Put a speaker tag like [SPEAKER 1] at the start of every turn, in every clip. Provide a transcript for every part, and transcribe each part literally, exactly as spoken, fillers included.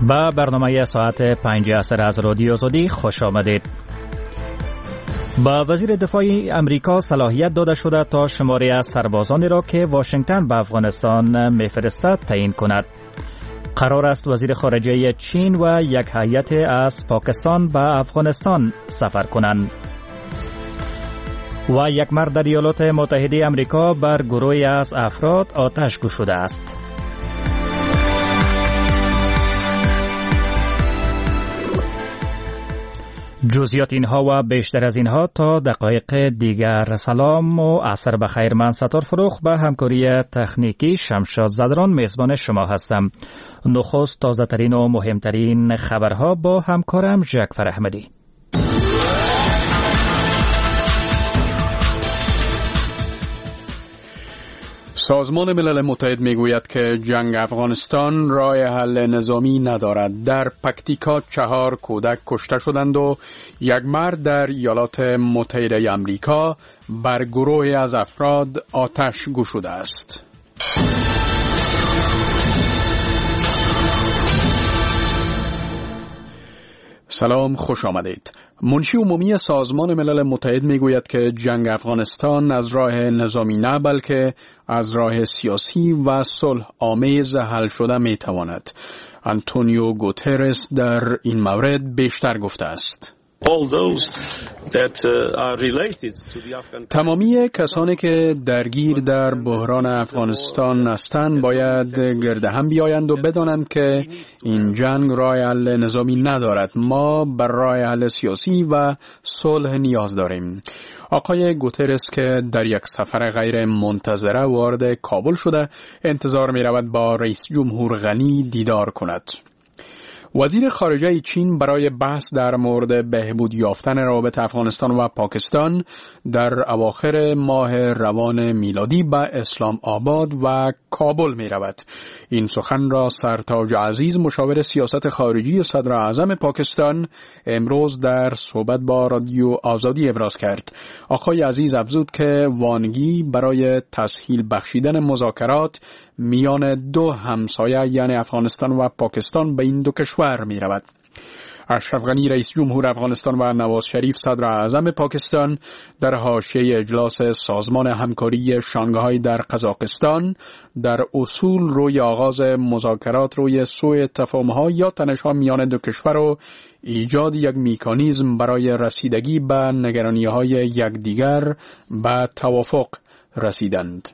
[SPEAKER 1] به برنامه ساعت پنج عصر از رادیو آزادی خوش آمدید. با وزیر دفاع امریکا صلاحیت داده شده تا شماره از سربازانی را که واشنگتن به افغانستان میفرستد تعیین کند. قرار است وزیر خارجه چین و یک هیئت از پاکستان به افغانستان سفر کنند. و یک مرد در ایالات متحده امریکا بر گروهی از افراد آتش گشوده است. جزئیات اینها و بیشتر از اینها تا دقایق دیگر. سلام و عصر بخیر. من ستار فروخ به همکاری تکنیکی شمشاد زدران میزبان شما هستم. نخست تازه ترین و مهمترین خبرها با همکارم جعفر احمدی.
[SPEAKER 2] سازمان ملل متحد میگوید که جنگ افغانستان راه حل نظامی ندارد. در پکتیکا چهار کودک کشته شدند و یک مرد در ایالات متحده آمریکا بر گروهی از افراد آتش گشوده است. سلام، خوش آمدید. منشی عمومی سازمان ملل متحد میگوید که جنگ افغانستان از راه نظامی نه بلکه از راه سیاسی و صلح آمیز حل شده میتواند. آنتونیو گوترس در این مورد بیشتر گفته است. تمامی کسانی که درگیر در بحران افغانستان هستند باید گرد هم بیایند و بدانند که این جنگ راه حل نظامی ندارد. ما بر راه حل سیاسی و صلح نیاز داریم. آقای گوترس که در یک سفر غیر منتظره وارد کابل شده، انتظار می رود با رئیس جمهور غنی دیدار کند. وزیر خارجه چین برای بحث در مورد بهبود یافتن روابط افغانستان و پاکستان در اواخر ماه روان میلادی به اسلام آباد و کابل می رود. این سخن را سرتاج عزیز مشاور سیاست خارجی صدر اعظم پاکستان امروز در صحبت با رادیو آزادی ابراز کرد. آقای عزیز افزود که وانگی برای تسهیل بخشیدن مذاکرات میان دو همسایه یعنی افغانستان و پاکستان به این دو کشور می رود. اشرف غنی رئیس جمهور افغانستان و نواز شریف صدر اعظم پاکستان در حاشیه اجلاس سازمان همکاری شانگهای در قزاقستان در اصول روی آغاز مذاکرات روی سوء تفاهم‌ها یا تنش‌ها میان دو کشور و ایجاد یک مکانیزم برای رسیدگی به نگرانی‌های یکدیگر به توافق رسیدند.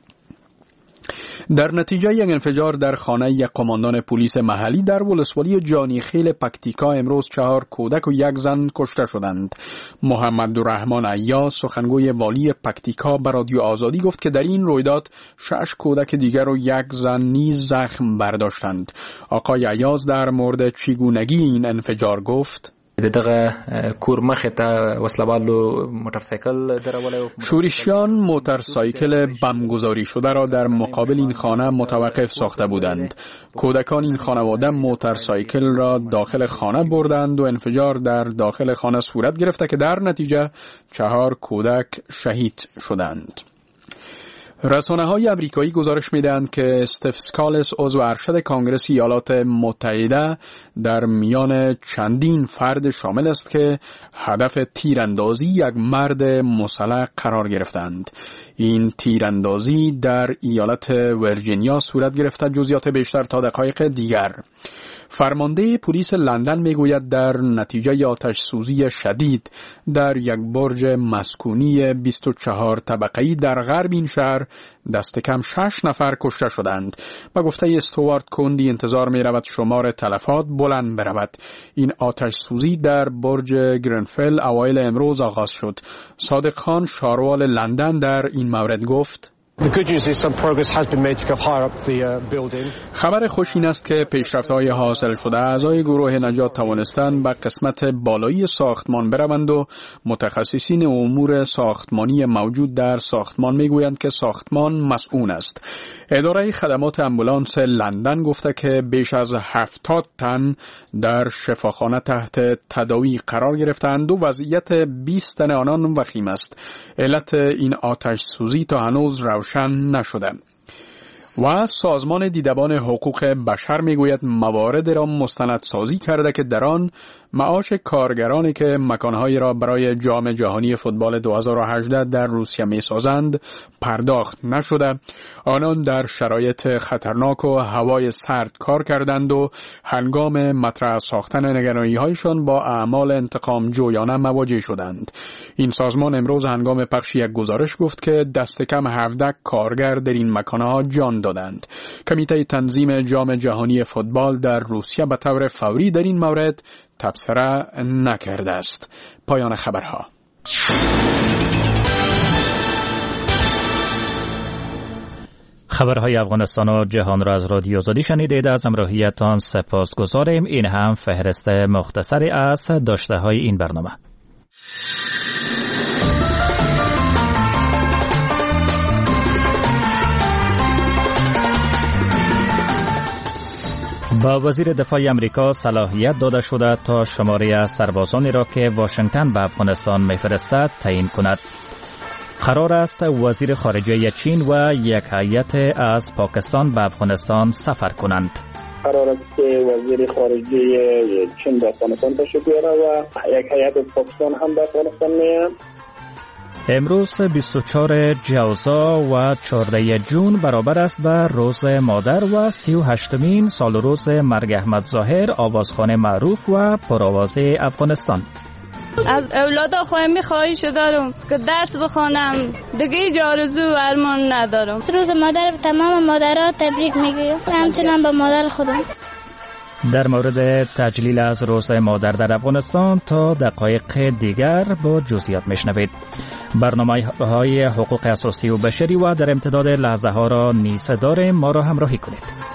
[SPEAKER 2] در نتیجه یک انفجار در خانه یک قماندان پلیس محلی در ولسوالی جانی خیل پکتیکا امروز چهار کودک و یک زن کشته شدند. محمد رحمان عیاز سخنگوی والی پکتیکا به رادیو آزادی گفت که در این رویداد شش کودک دیگر و یک زن نیز زخم برداشتند. آقای عیاز در مورد چگونگی این انفجار گفت:
[SPEAKER 3] دغه کور مخه ته وسلوالو موتورسایکل درولو
[SPEAKER 2] شورشیان موتورسایکل بمگذاری شده را در مقابل این خانه متوقف ساخته بودند. کودکان این خانواده موتورسایکل را داخل خانه بردند و انفجار در داخل خانه صورت گرفته که در نتیجه چهار کودک شهید شدند. رسانه‌های امریکایی گزارش می‌دهند که استف اسکالس عضو ارشد کانگرس ایالات متحده در میان چندین فرد شامل است که هدف تیراندازی یک مرد مسلح قرار گرفتند. این تیراندازی در ایالت ویرجینیا صورت گرفته. جزئیات بیشتر تا دقایق دیگر. فرمانده پلیس لندن میگوید در نتیجه آتش سوزی شدید در یک برج مسکونی بیست و چهار طبقه‌ای در غرب این شهر دست کم شش نفر کشته شدند. و گفته استوارت کندی انتظار می رود شمار تلفات بلند برود. این آتش سوزی در برج گرنفل اوایل امروز آغاز شد. صادق خان شاروال لندن در این مورد گفت: خبر خوش این است که پیشرفت‌های حاصل شده اعضای گروه نجات توانستند به قسمت بالایی ساختمان بروند و متخصصین امور ساختمانی موجود در ساختمان میگویند که ساختمان مسئول است. اداره خدمات آمبولانس لندن گفته که بیش از هفتاد تن در شفاخانه تحت تداوی قرار گرفتند و وضعیت بیست تن آنان وخیم است. علت این آتش سوزی تا هنوز روشن نشده. و سازمان دیدبان حقوق بشر میگوید موارد را مستندسازی کرده که در آن معاش کارگرانی که مکانهایی را برای جام جهانی فوتبال دو هزار و هجده در روسیه میسازند پرداخت نشده. آنان در شرایط خطرناک و هوای سرد کار کردند و هنگام مطرح ساختن نگرانی‌هایشان با اعمال انتقام جویانه مواجه شدند. این سازمان امروز هنگام پخش یک گزارش گفت که دست کم هفده کارگر در این مکانها جان دادند. کمیته تنظیم جام جهانی فوتبال در روسیه به طور فوری در این مورد تبصره نکرده است. پایان خبرها.
[SPEAKER 1] خبرهای افغانستان و جهان را از رادیو آزادی شنیدید. از همراهیتان سپاسگزاریم. این هم فهرست مختصری از داشته های این برنامه. با وزیر دفاع امریکا صلاحیت داده شده تا شماره از سربازانی را که واشنگتن به افغانستان می‌فرستد تعیین کند. قرار است وزیر خارجه چین و یک هیئت از پاکستان به افغانستان سفر کنند.
[SPEAKER 4] قرار است که وزیر خارجه چین به افغانستان تشریف بیاره و یک هیئت از پاکستان هم به افغانستان میاد.
[SPEAKER 1] امروز بیست و چهارم جوزا و چهاردهم جون برابر است به روز مادر و سی و هشتمین سال روز مرگ احمد ظاهر، آوازخوان معروف و پرآوازه افغانستان.
[SPEAKER 5] از اولادا خواهی خواهش دارم که درس بخوانم، دیگه هیچ آرزو و ارمان ندارم.
[SPEAKER 6] روز مادر به تمام مادرها تبریک میگم، همچنان به مادر خودم.
[SPEAKER 1] در مورد تجلیل از روز مادر در افغانستان تا دقایق دیگر با جزئیات میشنوید. برنامه‌های حقوق اساسی و بشری و در امتداد لحظه ها را نیز داریم. ما را همراهی کنید.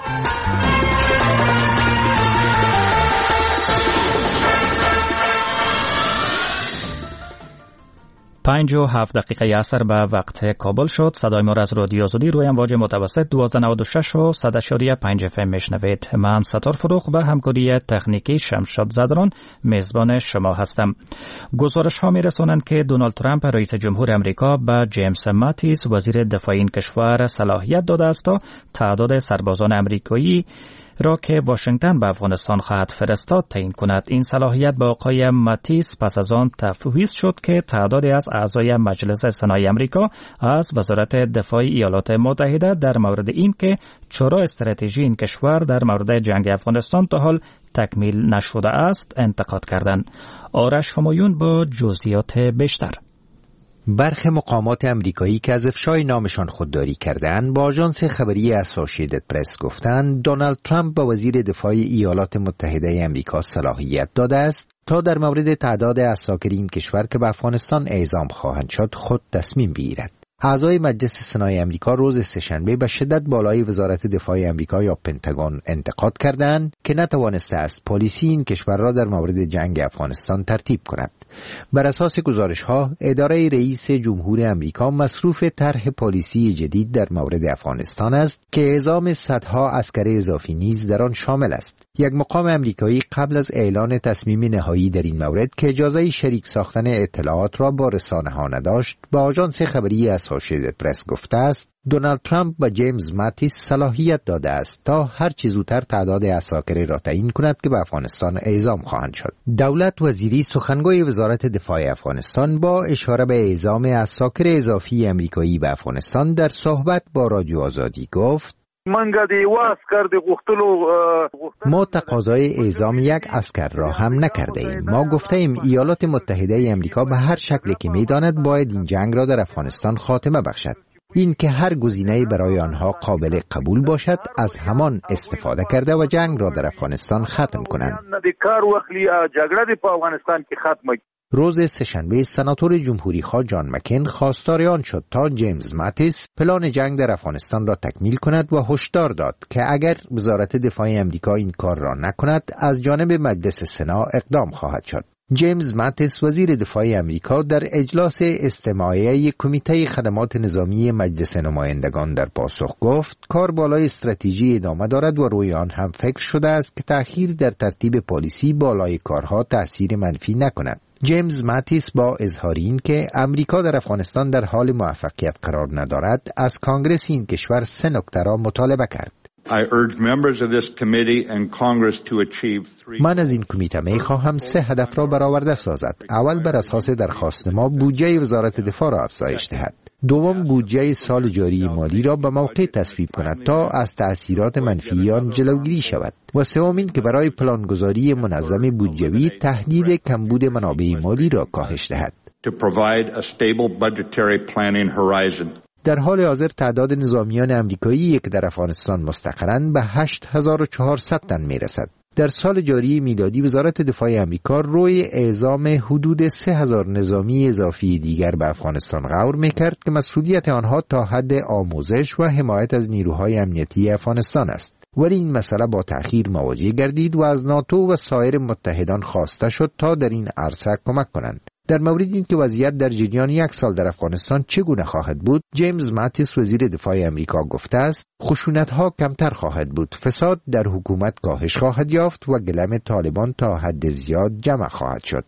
[SPEAKER 1] پنج و هفت دقیقه عصر به وقت کابل شد. صدای ما را از رادیو آزادی روی امواج متوسط دوازده نود و شش و صد اشاری پنج اف ام میشنوید. من ستار فروغ به همکاری تکنیکی شمشاد زدران میزبان شما هستم. گزارش ها می رسانند که دونالد ترامپ رئیس جمهور امریکا به جیمز ماتیس وزیر دفاع این کشور صلاحیت داده است تا تعداد سربازان امریکایی را که واشنگتن به افغانستان خواهد فرستاد تعیین کند. این صلاحیت به آقای ماتیس پس از آن تفویض شد که تعدادی از اعضای مجلس سنای امریکا از وزارت دفاع ایالات متحده در مورد این که چرا استراتژی این کشور در مورد جنگ افغانستان تا حال تکمیل نشده است انتقاد کردند. آرش همایون با جزئیات بیشتر.
[SPEAKER 7] برخی مقامات امریکایی که از افشای نامشان خودداری کردند با آژانس خبری اسوسییتد پرس گفتند دونالد ترامپ به وزیر دفاع ایالات متحده امریکا صلاحیت داده است تا در مورد تعداد اساکر این کشور که به افغانستان اعزام خواهند شد خود تصمیم بگیرد. اعضای مجلس سنای امریکا روز سه‌شنبه به شدت بالای وزارت دفاع امریکا یا پنتاگون انتقاد کردند که نتوانسته است پالیسی این کشور را در مورد جنگ افغانستان ترتیب کند. بر اساس گزارش‌ها، اداره رئیس جمهور امریکا مصروف طرح پالیسی جدید در مورد افغانستان است که اعزام صدها عسکر اضافی نیز در آن شامل است. یک مقام امریکایی قبل از اعلان تصمیم نهایی در این مورد که اجازه شریک ساختن اطلاعات را با رسانه‌ها نداشت، به آژانس خبری اسوسییتد پرس گفته است دونالد ترامپ به جیمز ماتیس صلاحیت داده است تا هر چه زودتر تعداد عساکر را تعیین کند که به افغانستان اعزام خواهند شد. دولت وزیری سخنگوی وزارت دفاع افغانستان با اشاره به اعزام عساکر اضافی امریکایی به افغانستان در صحبت با رادیو آزادی گفت ما تقاضای اعزام یک عسکر را هم نکرده ایم. ما گفته ایم ایالات متحده امریکا به هر شکلی که می‌داند باید این جنگ را در افغانستان خاتمه بخشد. این که هر گزینه‌ای برای آنها قابل قبول باشد از همان استفاده کرده و جنگ را در افغانستان ختم کنند. روز سه‌شنبه سناتور جمهوری خواه جان مکین خواستار آن شد تا جیمز ماتیس پلان جنگ در افغانستان را تکمیل کند و هشدار داد که اگر وزارت دفاع امریکا این کار را نکند از جانب مجلس سنا اقدام خواهد شد. جیمز ماتیس وزیر دفاع امریکا در اجلاس استماعیه کمیته خدمات نظامی مجلس نمایندگان در پاسخ گفت کار بالای استراتژی ادامه دارد و روی آن هم فکر شده است که تأخیر در ترتیب پالیسی بالای کارها تأثیر منفی نکند. جیمز ماتیس با اظهار این که امریکا در افغانستان در حال موفقیت قرار ندارد، از کانگرس این کشور سه نکته را مطالبه کرد. من از این کمیته می خواهم سه هدف را برآورده سازد. اول، بر اساس درخواست ما بودجه وزارت دفاع را افزایش دهد. دوم، بودجه سال جاری مالی را به موقع تصویب کند تا از تأثیرات منفی آن جلوگیری شود. و سوم این که برای پلانگذاری منظم بودجوی تهدید کمبود منابع مالی را کاهش دهد. در حال حاضر تعداد نظامیان امریکایی که در افغانستان مستقرند به هشت هزار و چهارصد تن می رسد. در سال جاری میلادی وزارت دفاع امریکا روی اعزام حدود سه هزار نظامی اضافی دیگر به افغانستان غور می‌کرد که مسئولیت آنها تا حد آموزش و حمایت از نیروهای امنیتی افغانستان است. ولی این مسئله با تأخیر مواجه گردید و از ناتو و سایر متحدان خواسته شد تا در این عرصه کمک کنند. در مورد این که وضعیت در جریان یک سال در افغانستان چگونه خواهد بود، جیمز ماتیس وزیر دفاع امریکا گفته است خشونت‌ها کمتر خواهد بود، فساد در حکومت کاهش خواهد یافت و گلم طالبان تا حد زیاد جمع خواهد شد.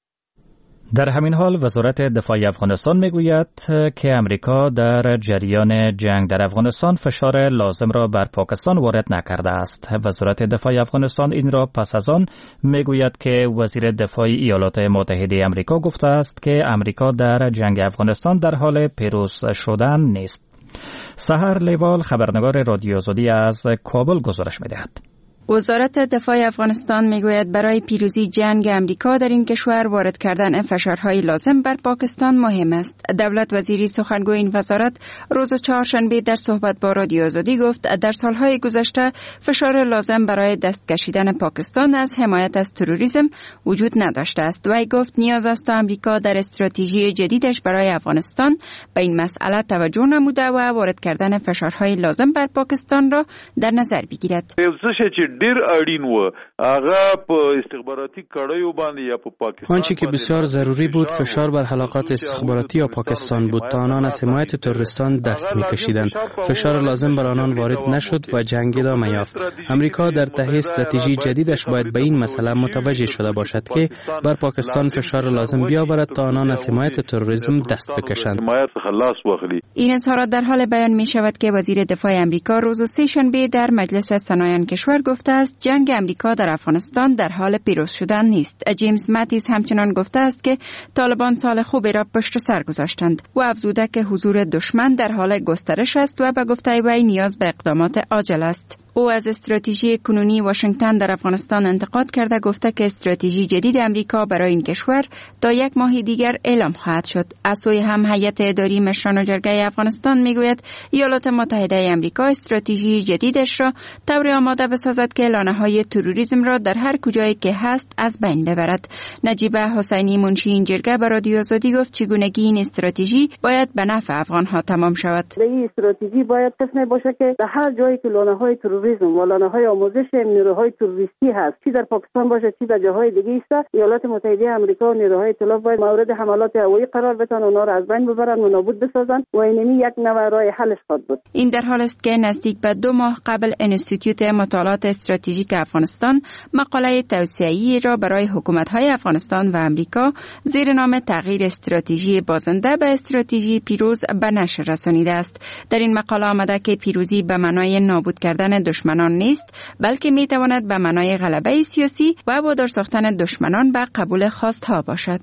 [SPEAKER 1] در همین حال وزارت دفاع افغانستان میگوید که امریکا در جریان جنگ در افغانستان فشار لازم را بر پاکستان وارد نکرده است. وزارت دفاع افغانستان این را پس از آن میگوید که وزیر دفاع ایالات متحده امریکا گفته است که امریکا در جنگ افغانستان در حال پیروز شدن نیست. سحر لیوال خبرنگار رادیو آزادی از کابل گزارش میدهد.
[SPEAKER 8] وزارت دفاع افغانستان میگوید برای پیروزی جنگ امریکا در این کشور وارد کردن فشارهای لازم بر پاکستان مهم است. دولت وزیری سخنگوی این وزارت روز چهارشنبه در صحبت با رادیو آزادی گفت در سالهای گذشته فشار لازم برای دست کشیدن پاکستان از حمایت از تروریسم وجود نداشته است. وی گفت نیاز است آمریکا در استراتژی جدیدش برای افغانستان به این مسئله توجه نموده و وارد کردن فشارهای لازم بر پاکستان را در نظر بگیرد.
[SPEAKER 9] ډیر اړین و هغه په استخباراتي کړیو باندې یا په پاکستان
[SPEAKER 10] آنچه که بسیار ضروری بود فشار بر حلقات استخباراتی یا پاکستان بود تا آنان از حمایت تروریستان دست می‌کشیدند. فشار لازم بر آنان وارد نشد و جنگ ادامه یافت. امریکا در ته استراتژی جدیدش باید به این مسئله متوجه شده باشد که بر پاکستان فشار لازم بیاورد تا آنان از حمایت تروریسم دست بکشند.
[SPEAKER 8] این اظهارات در حال بیان می شود که وزیر دفاع امریکا روز سه شنبه در مجلس سنایان کشور گفته است جنگ امریکا در افغانستان در حال پیروز شدن نیست. جیمز ماتیس همچنان گفته است که طالبان سال خوبی را پشت سر گذاشتند و افزوده که حضور دشمن در حال گسترش است و به گفته وی نیاز به اقدامات عاجل است. او از استراتژی کنونی واشنگتن در افغانستان انتقاد کرده گفته که استراتژی جدید امریکا برای این کشور تا یک ماه دیگر اعلام خواهد شد. از سوی هم هیئت اداری مشران جرگه افغانستان میگوید ایالات متحده امریکا استراتژی جدیدش را طوری آماده بسازد که لانه‌های تروریسم را در هر کجایی که هست از بین ببرد. نجیبه حسینی منشی این جرگه به رادیو آزادی گفت چگونگی این استراتژی باید به نفع افغان‌ها تمام شود.
[SPEAKER 11] این استراتژی باید قسمی باشه که در هر جایی که لانه‌های تروریسم و لانه‌های آموزش نیروهای تروریستی هست، چی در پاکستان باشه چی در جاهای دیگه است، ایالات متحده آمریکا و نیروهای اطلاف باید مورد حملات هوایی قرار بدن و اونها را از بین ببرن و نابود بسازن و اینمی یک نوع راه حلش خواهد بود.
[SPEAKER 8] این در حال است که نزدیک به دو ماه قبل انستیتوت مطالعات استراتژیک افغانستان مقاله توصیه‌ای را برای حکومت‌های افغانستان و امریکا زیر نام تغییر استراتژی بازنده به استراتژی پیروز به نشر رسانیده است. در این مقاله آمده که پیروزی به معنای نابود کردن دشمنان نیست، بلکه می‌تواند به معنای غلبه سیاسی و وادار ساختن دشمنان به قبول خواست‌ها باشد.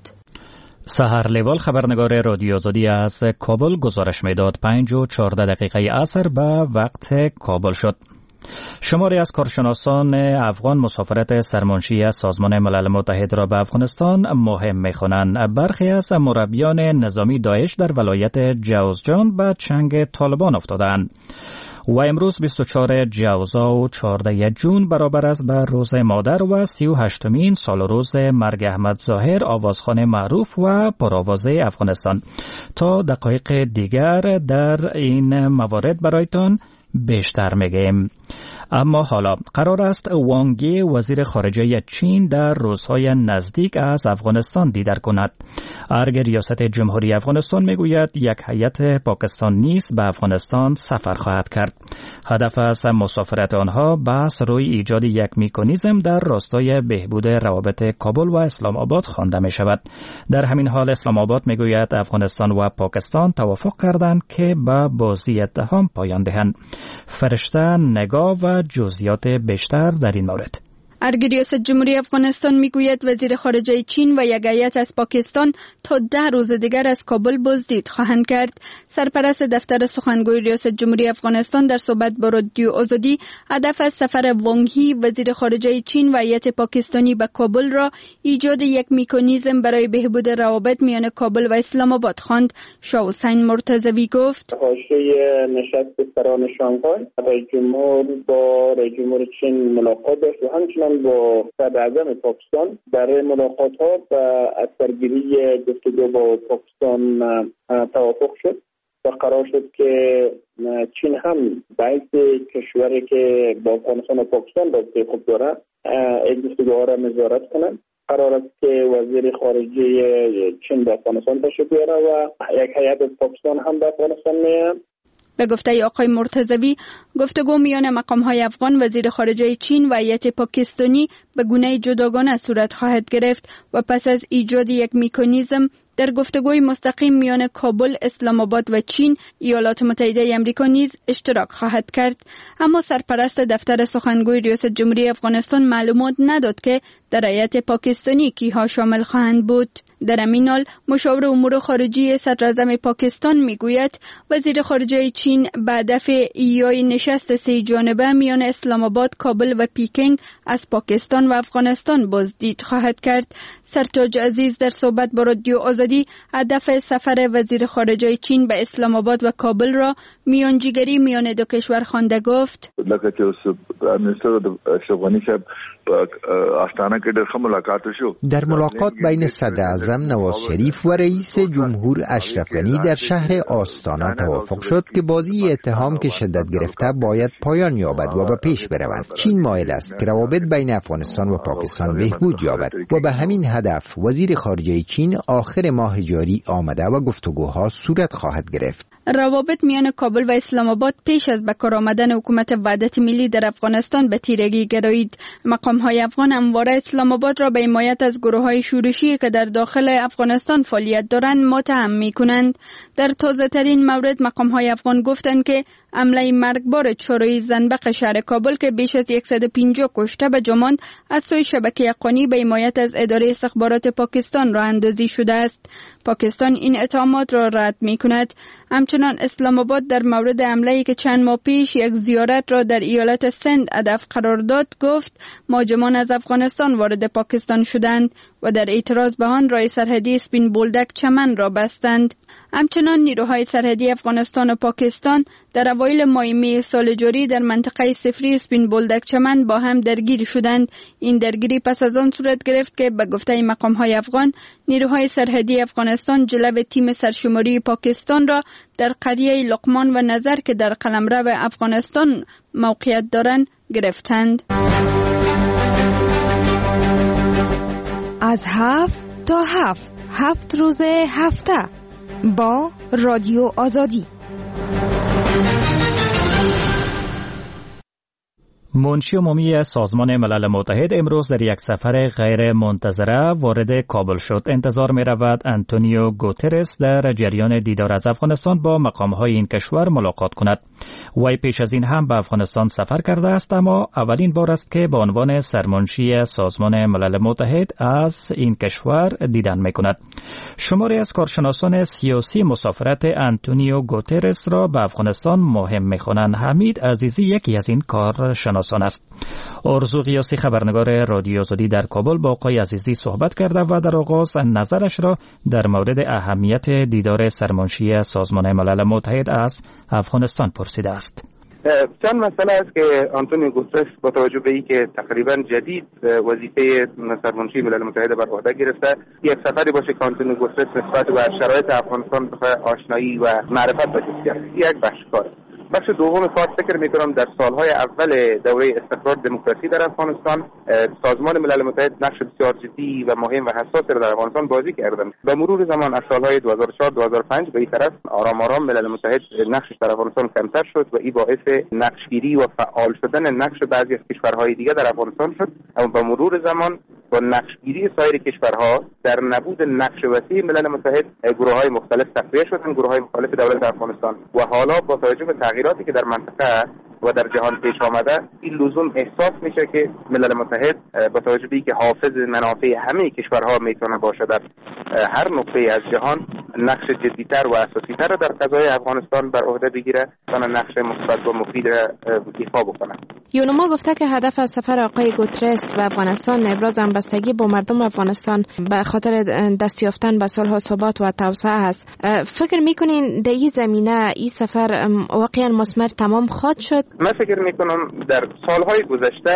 [SPEAKER 1] سحر لیوال خبرنگار رادیو آزادی از کابل گزارش میداد. پنج و چهارده دقیقه عصر به وقت کابل شد. شماری از کارشناسان افغان مسافرت سرمنشی از سازمان ملل متحد را به افغانستان مهم می‌خوانند. برخی از مربیان نظامی داعش در ولایت جوزجان به چنگ طالبان افتادند و امروز بیست و چهارم جوزا و چهاردهم جون برابر است به روز مادر و سی و هشتمین سال روز مرگ احمد ظاهر آوازخوان معروف و پرآوازه افغانستان. تا دقایق دیگر در این موارد برایتان بیشتر میگیم. اما حالا قرار است وانگ یی وزیر خارجه چین در روزهای نزدیک از افغانستان دیدار کند. ارگ ریاست جمهوری افغانستان میگوید یک هیئت پاکستان نیز به افغانستان سفر خواهد کرد. هدف از مسافرت آنها بحث روی ایجاد یک مکانیزم در راستای بهبود روابط کابل و اسلام آباد خوانده می شود. در همین حال اسلام آباد میگوید افغانستان و پاکستان توافق کردند که به بازی اتهام پایان دهند. فرشته نگاه و جزئیات بیشتر در این مورد.
[SPEAKER 8] ارگ ریاست جمهوری افغانستان میگوید وزیر خارجه چین و یک هیئت از پاکستان تا ده روز دیگر از کابل بازدید خواهند کرد. سرپرست دفتر سخنگوی ریاست جمهوری افغانستان در صحبت با رادیو آزادی هدف از سفر وانگ یی وزیر خارجه چین و هیئت پاکستانی به کابل را ایجاد یک مکانیزم برای بهبود روابط میان کابل و اسلام آباد خواند. شاه حسین مرتضوی گفت
[SPEAKER 4] حاشیه نشست سران شانگهای رئیس جمهور با رئیس جمهور چین ملاقات داشت و همچنین با صدر اعظم پاکستان برای ملاقات ها و اثرگیری گفتگو با پاکستان توافق شد و قرار شد که چین هم باعث کشوری که با افغانستان و پاکستان رابطه خوب داره این گفتگوها را نظارت کنند. قرار است که وزیر خارجه چین به افغانستان تشریف بیاره و یک هیئت از پاکستان هم به افغانستان میاد.
[SPEAKER 8] به گفته آقای مرتضوی گفتگو میان مقام‌های افغان، وزیر خارجه چین و هیئت پاکستانی به گونه جداگانه صورت خواهد گرفت و پس از ایجاد یک مکانیزم در گفتگوی مستقیم میان کابل، اسلام آباد و چین، ایالات متحده آمریکا نیز اشتراک خواهد کرد. اما سرپرست دفتر سخنگوی ریاست جمهوری افغانستان معلومات نداد که در هیئت پاکستانی کیها شامل خواهند بود. در همین حال مشاور امور خارجه صدر اعظم پاکستان میگوید وزیر خارجه چین به هدف ایجاد نشست سه جانبه میان اسلام آباد، کابل و پیکنگ از پاکستان و افغانستان بازدید خواهد کرد. سرتاج عزیز در صحبت با رادیو آزادی هدف سفر وزیر خارجه چین به اسلام آباد و کابل را میانجیگری میان دو کشور خوانده گفت.
[SPEAKER 9] لکه چې اوس منیستر د اشرف صاحب په آستانه کې ډېر ښه ملاقات شو.
[SPEAKER 7] در ملاقات بین صدر اعظم نواز شریف و رئیس جمهور اشرف غنی در شهر آستانه توافق شد که بازی اتهام که شدت گرفته باید پایان یابد و به پیش برود. چین مایل است که روابط بین افغانستان و پاکستان بهبود یابد و به همین هدف وزیر خارجه چین آخر ماه جاری آمده و گفتگوها صورت خواهد گرفت.
[SPEAKER 8] روابط میان کابل و اسلام آباد پیش از به کار آمدن حکومت وحدت ملی در افغانستان به تیرگی گرایید. مقام‌های افغان همواره اسلام آباد را به حمایت از گروه‌های شورشی که در داخل افغانستان فعالیت دارند متهم می‌کنند. در تازه‌ترین مورد مقام‌های افغان گفتند که حمله مرگبار چوروی زنبق شهر کابل که بیش از صد و پنجاه کشته به جا ماند از سوی شبکه حقانی به حمایت از اداره استخبارات پاکستان راه اندازی شده است. پاکستان این اتهامات را رد می‌کند. همچنان اسلام آباد در مورد حمله‌ای که چند ماه پیش یک زیارت را در ایالت سند هدف قرار داد گفت مهاجمان از افغانستان وارد پاکستان شدند و در اعتراض به آن راه سرحدی اسپین بولدک چمن را بستند. همچنان نیروهای سرحدی افغانستان و پاکستان در اوایل ماه می سال جاری در منطقه صفری اسپین بولدک چمن با هم درگیر شدند. این درگیری پس از آن صورت گرفت که به گفته مقام‌های افغان نیروهای سرحدی افغانستان جلب تیم سرشماری پاکستان را در قریه لقمان و نظر که در قلمرو افغانستان موقعیت دارند گرفتند.
[SPEAKER 12] از هفت تا هفت هفت روز هفته با رادیو آزادی.
[SPEAKER 1] منشی عمومی سازمان ملل متحد امروز در یک سفر غیر منتظره وارد کابل شد. انتظار می رود آنتونیو گوترس در جریان دیدار از افغانستان با مقام‌های این کشور ملاقات کند. وی پیش از این هم به افغانستان سفر کرده است، اما اولین بار است که به عنوان سرمنشی سازمان ملل متحد از این کشور دیدن می کند. شماری از کارشناسان سیاسی مسافرت آنتونیو گوترس را به افغانستان مهم می خوانند. حمید عزیزی یکی از این کارشناسان است. آرزو قیاسی خبرنگار رادیو آزادی در کابل با آقای عزیزی صحبت کرده و در آغاز نظرش را در مورد اهمیت دیدار سرمنشی سازمان ملل متحد از افغانستان پرسیده است.
[SPEAKER 13] چند مسئله است که آنتونیو گوترس با توجه به اینکه تقریبا جدید وظیفه سرمنشی ملل متحد بر عهده گرفته، یک سفری باشه که آنتونیو گوترس نسبت به شرایط افغانستان بخواد آشنایی و معرفت بده. یک بخش کار. بخش دوم کار فکر میکنم در سالهای اول دوره استقرار دموکراسی در افغانستان سازمان ملل متحد نقش بسیار جدی و مهم و حساسی را در افغانستان بازی کردند. به مرور زمان از سالهای دو هزار و چهار دو هزار و پنج به این طرف آرام آرام ملل متحد نقشش در افغانستان کمتر شد و این باعث نقشگیری و فعال شدن نقش بعضی از کشورهای دیگر در افغانستان شد. اما به مرور زمان با نقشگیری سایر کشورها در نبود نقش وسیع ملل متحد گروه‌های مختلف تقویت شدن، گروه‌های مخالف دولت افغانستان، و حالا با توجه به تغییراتی که در منطقه و در جهان پیش آمده این لزوم احساس میشه که ملل متحد با توجه به اینکه حافظ منافع همه کشورها میتونه باشه در هر نقطه از جهان نقش جدی‌تر و اساسی‌تر در قضای افغانستان بر عهده بگیره و نقش مثبت و مفید ایفا بکنه.
[SPEAKER 14] یونما گفته که هدف از سفر آقای گوترس به افغانستان ابراز همبستگی با مردم افغانستان به خاطر دست یافتن به صلح و ثبات و توسعه است. فکر میکنین در این زمینه این سفر واقعا مثمر تمام خواهد شد؟
[SPEAKER 13] من فکر میکنم در سالهای گذشته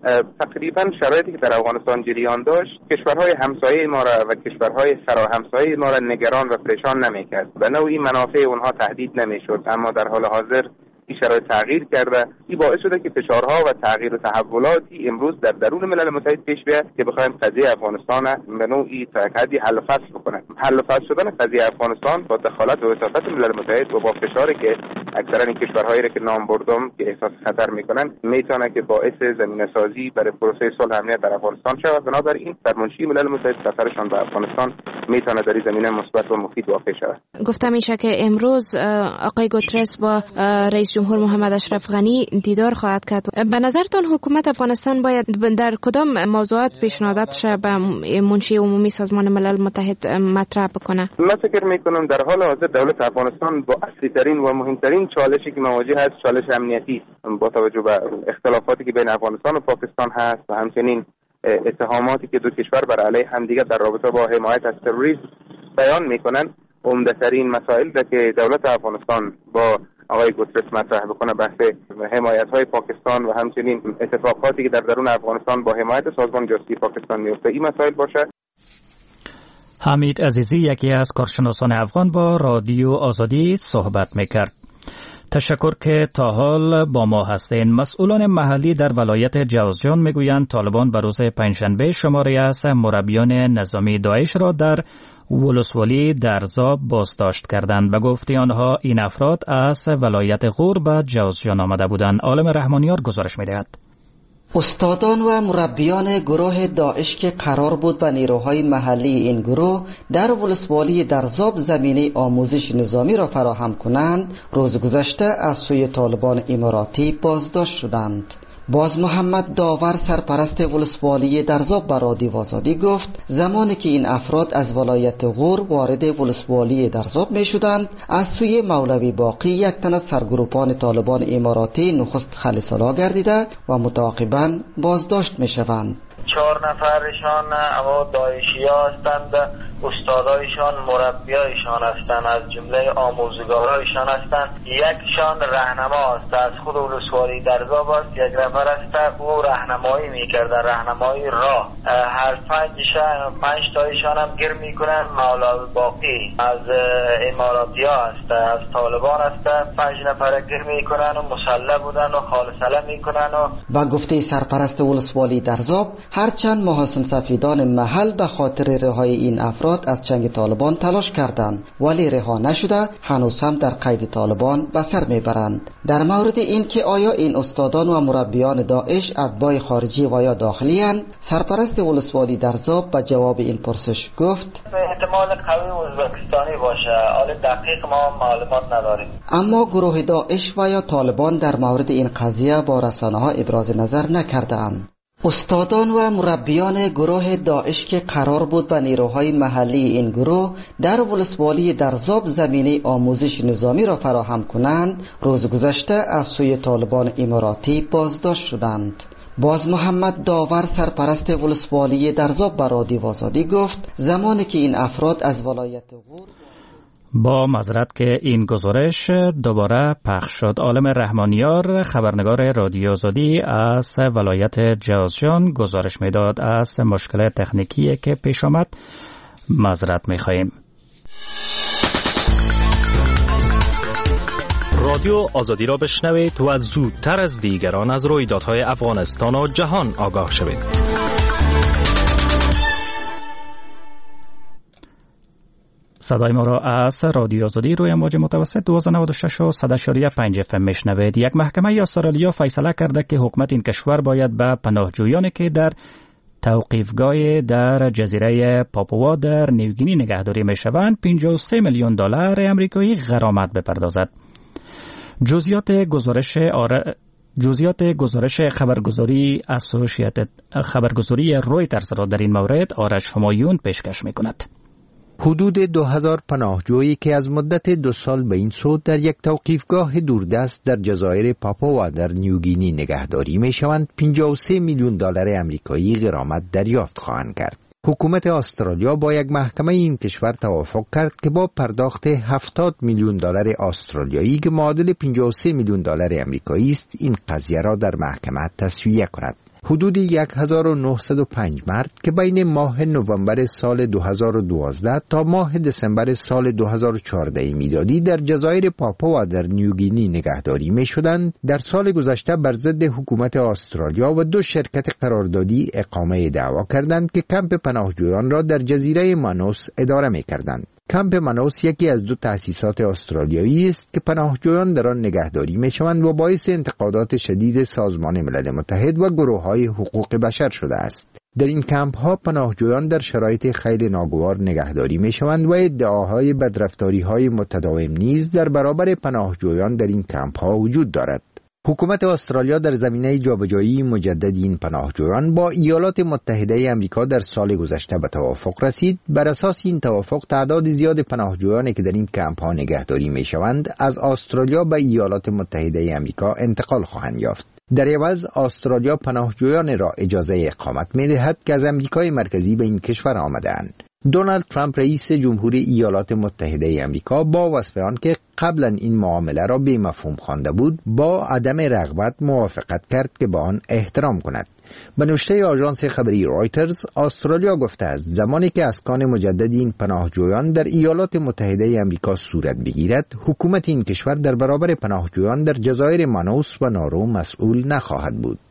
[SPEAKER 13] تقریبا شرایطی که در افغانستان جریان داشت کشورهای همسایه ما را و کشورهای سرا همسایه ما را نگران و پریشان نمیکرد و نوعی منافع اونها تهدید نمیشد. اما در حال حاضر این شرایط تغییر کرده. این باعث شده که فشارها و تغییر و تحولاتی امروز در درون ملل متحد پیش بیاد که بخوایم قضیه افغانستان به نوعی تا حدی حل و فصل بکنه. حل و فصل شدن قضیه افغانستان با دخالت و وساطت ملل متحد و با فشاری که اکثرا این کشورهایی را که نام بردم که احساس خطر میکنن میتونه که باعث زمینه سازی برای پروسه صلح و امنیت در افغانستان شود. بنابراین فرمانچی ملل متحد سفرشان به افغانستان میتونه در این زمینه مثبت و مفید واقع شود.
[SPEAKER 14] گفته میشه که امروز آقای گوترس با رئیس جمهور محمد اشرف غنی دیدار خواهد کرد. به نظرتون حکومت افغانستان باید در کدام موضوعات پیشنهاداتش به منشی عمومی سازمان ملل متحد مطرح بکنه؟
[SPEAKER 13] من فکر میکنم در حال حاضر دولت افغانستان با اصلی ترین و مهمترین چالشی که مواجه است چالش امنیتی با توجه به اختلافاتی که بین افغانستان و پاکستان هست و همچنین اتهاماتی که دو کشور بر علیه همدیگر در رابطه با حمایت از تروریسم بیان میکنن. عمده‌ترین مسائل را که دولت افغانستان با آقای گوترس مطرح بکنه بحث حمایت‌های پاکستان و همچنین اتفاقاتی که در درون افغانستان با حمایت سازمان جاسوسی پاکستان میفته این مسائل باشه.
[SPEAKER 1] حمید عزیزی یکی از کارشناسان افغان با رادیو آزادی صحبت میکرد. تشکر که تا حال با ما هستین. مسئولان محلی در ولایت جوزجان میگویند طالبان به روز پنجشنبه شماری از مربیان نظامی داعش را در ولسوالی درزاب بازداشت کردند. به گفته آنها این افراد از ولایت غور به جوزجان آمده بودند. عالم رحمانیار گزارش می‌دهد.
[SPEAKER 15] استادان و مربیان گروه داعش که قرار بود به نیروهای محلی این گروه در ولسوالی درزاب زمینه آموزش نظامی را فراهم کنند روز گذشته از سوی طالبان اماراتی بازداشت شدند. باز محمد داور سرپرست ولسوالی درزاب به رادیو آزادی گفت زمانی که این افراد از ولایت غور وارد ولسوالی درزاب می شدند از سوی مولوی باقی یک تن از سرگروپان طالبان اماراتی نخست خلیصلا گردیده و متعاقباً بازداشت می شوند.
[SPEAKER 16] چهار نفرشان اما داعشی ها هستند، استادایشان مربیایشان هستند، از جمله آموزگارایشان هستند. یکشان رهنما است از خود ولسوالی درزاب است، یک نفر است او راهنمایی میکرد، راهنمایی راه. هر پنج پنج تایشان هم گیر میکنن. مولوی باقی از اماراتی ها است، از طالبان است، پنج نفر گیر میکنن و مسلح بودن و خالصله میکنن. و
[SPEAKER 15] با گفته سرپرست ولسوالی درزاب هرچند محاسن سفیدان محل به خاطر رهایی این افراد از چنگ طالبان تلاش کردند ولی رها نشده هنوز هم در قید طالبان به سر میبرند. در مورد این که آیا این استادان و مربیان داعش اتباع خارجی و یا داخلی اند، سرپرست ولسوالی درزاب به جواب این پرسش گفت
[SPEAKER 16] احتمال قوی ازبکستانی باشه، حال دقیق ما معلومات نداریم.
[SPEAKER 15] اما گروه داعش و یا طالبان در مورد این قضیه با رسانه‌ها ابراز نظر نکردند. استادان و مربیان گروه داعش که قرار بود به نیروهای محلی این گروه در ولسوالی درزاب زمینه آموزش نظامی را فراهم کنند روز گذشته از سوی طالبان اماراتی بازداشت شدند. باز محمد داور سرپرست ولسوالی درزاب به رادیو آزادی گفت زمانی که این افراد از ولایت غور
[SPEAKER 1] با معذرت که این گزارش دوباره پخش شد. عالم رحمانیار خبرنگار رادیو آزادی از ولایت جوزجان گزارش میداد. از مشکل تکنیکی که پیش آمد معذرت میخواهیم.
[SPEAKER 17] رادیو آزادی را بشنوید و زودتر از دیگران از رویدادهای افغانستان و جهان آگاه شوید.
[SPEAKER 1] صدای ما را از رادیو آزادی روی موج متوسط دویست و نود و شش و صد و پنج اف ام میشنوید. یک محکمه استرالیا فیصله کرده که حکومت این کشور باید به پناهجویانی که در توقیفگاه در جزیره پاپوا در نیوگینی نگهداری میشوند پنجاه و سه میلیون دلار آمریکایی غرامت بپردازد. جزئیات گزارش آر... جزئیات گزارش خبرگزاری اسوسییتد خبرگزاری رویترز را در این مورد آرش همایون پیشکش میکند.
[SPEAKER 7] حدود دو هزار پناهجویی که از مدت دو سال به این سو در یک توقیفگاه دوردست در جزایر پاپوا در نیوگینی نگهداری می شوند پنجاه و سه میلیون دلار آمریکایی غرامت دریافت خواهند کرد. حکومت استرالیا با یک محکمه این کشور توافق کرد که با پرداخت هفتاد میلیون دلار استرالیایی که معادل پنجاه و سه میلیون دلار آمریکایی است این قضیه را در محکمه تسویه کند. حدود هزار و نهصد و پنج مرد که بین ماه نوامبر سال دو هزار و دوازده تا ماه دسامبر سال دو هزار و چهارده میلادی در جزایر پاپوا در نیوگینی نگهداری می شدند در سال گذشته بر ضد حکومت استرالیا و دو شرکت قراردادی اقامه دعوا کردند که کمپ پناهجویان را در جزیره مانوس اداره می کردند. کمپ مانوس یکی از دو تأسیسات استرالیایی است که پناهجویان در آن نگهداری می‌شوند و باعث انتقادات شدید سازمان ملل متحد و گروه‌های حقوق بشر شده است. در این کمپ‌ها پناهجویان در شرایط خیلی ناگوار نگهداری می‌شوند و ادعاهای بدرفتاری‌های متداوم نیز در برابر پناهجویان در این کمپ‌ها وجود دارد. حکومت استرالیا در زمینه جابجایی مجدد این پناهجویان با ایالات متحده آمریکا در سال گذشته به توافق رسید. بر اساس این توافق تعداد زیاد پناهجویانی که در این کمپ‌ها نگهداری می‌شوند از استرالیا به ایالات متحده آمریکا انتقال خواهند یافت. در عوض استرالیا پناهجویان را اجازه اقامت می‌دهد که از آمریکای مرکزی به این کشور آمده‌اند. دونالد ترامپ رئیس جمهوری ایالات متحده آمریکا با وصف آن که قبلا این معامله را بی مفهوم خوانده بود با عدم رغبت موافقت کرد که با آن احترام کند. به نشته آژانس خبری رویترز استرالیا گفته است زمانی که اسکان مجدد این پناهجویان در ایالات متحده آمریکا صورت بگیرد حکومت این کشور در برابر پناهجویان در جزایر مانوس و نارو مسئول نخواهد بود.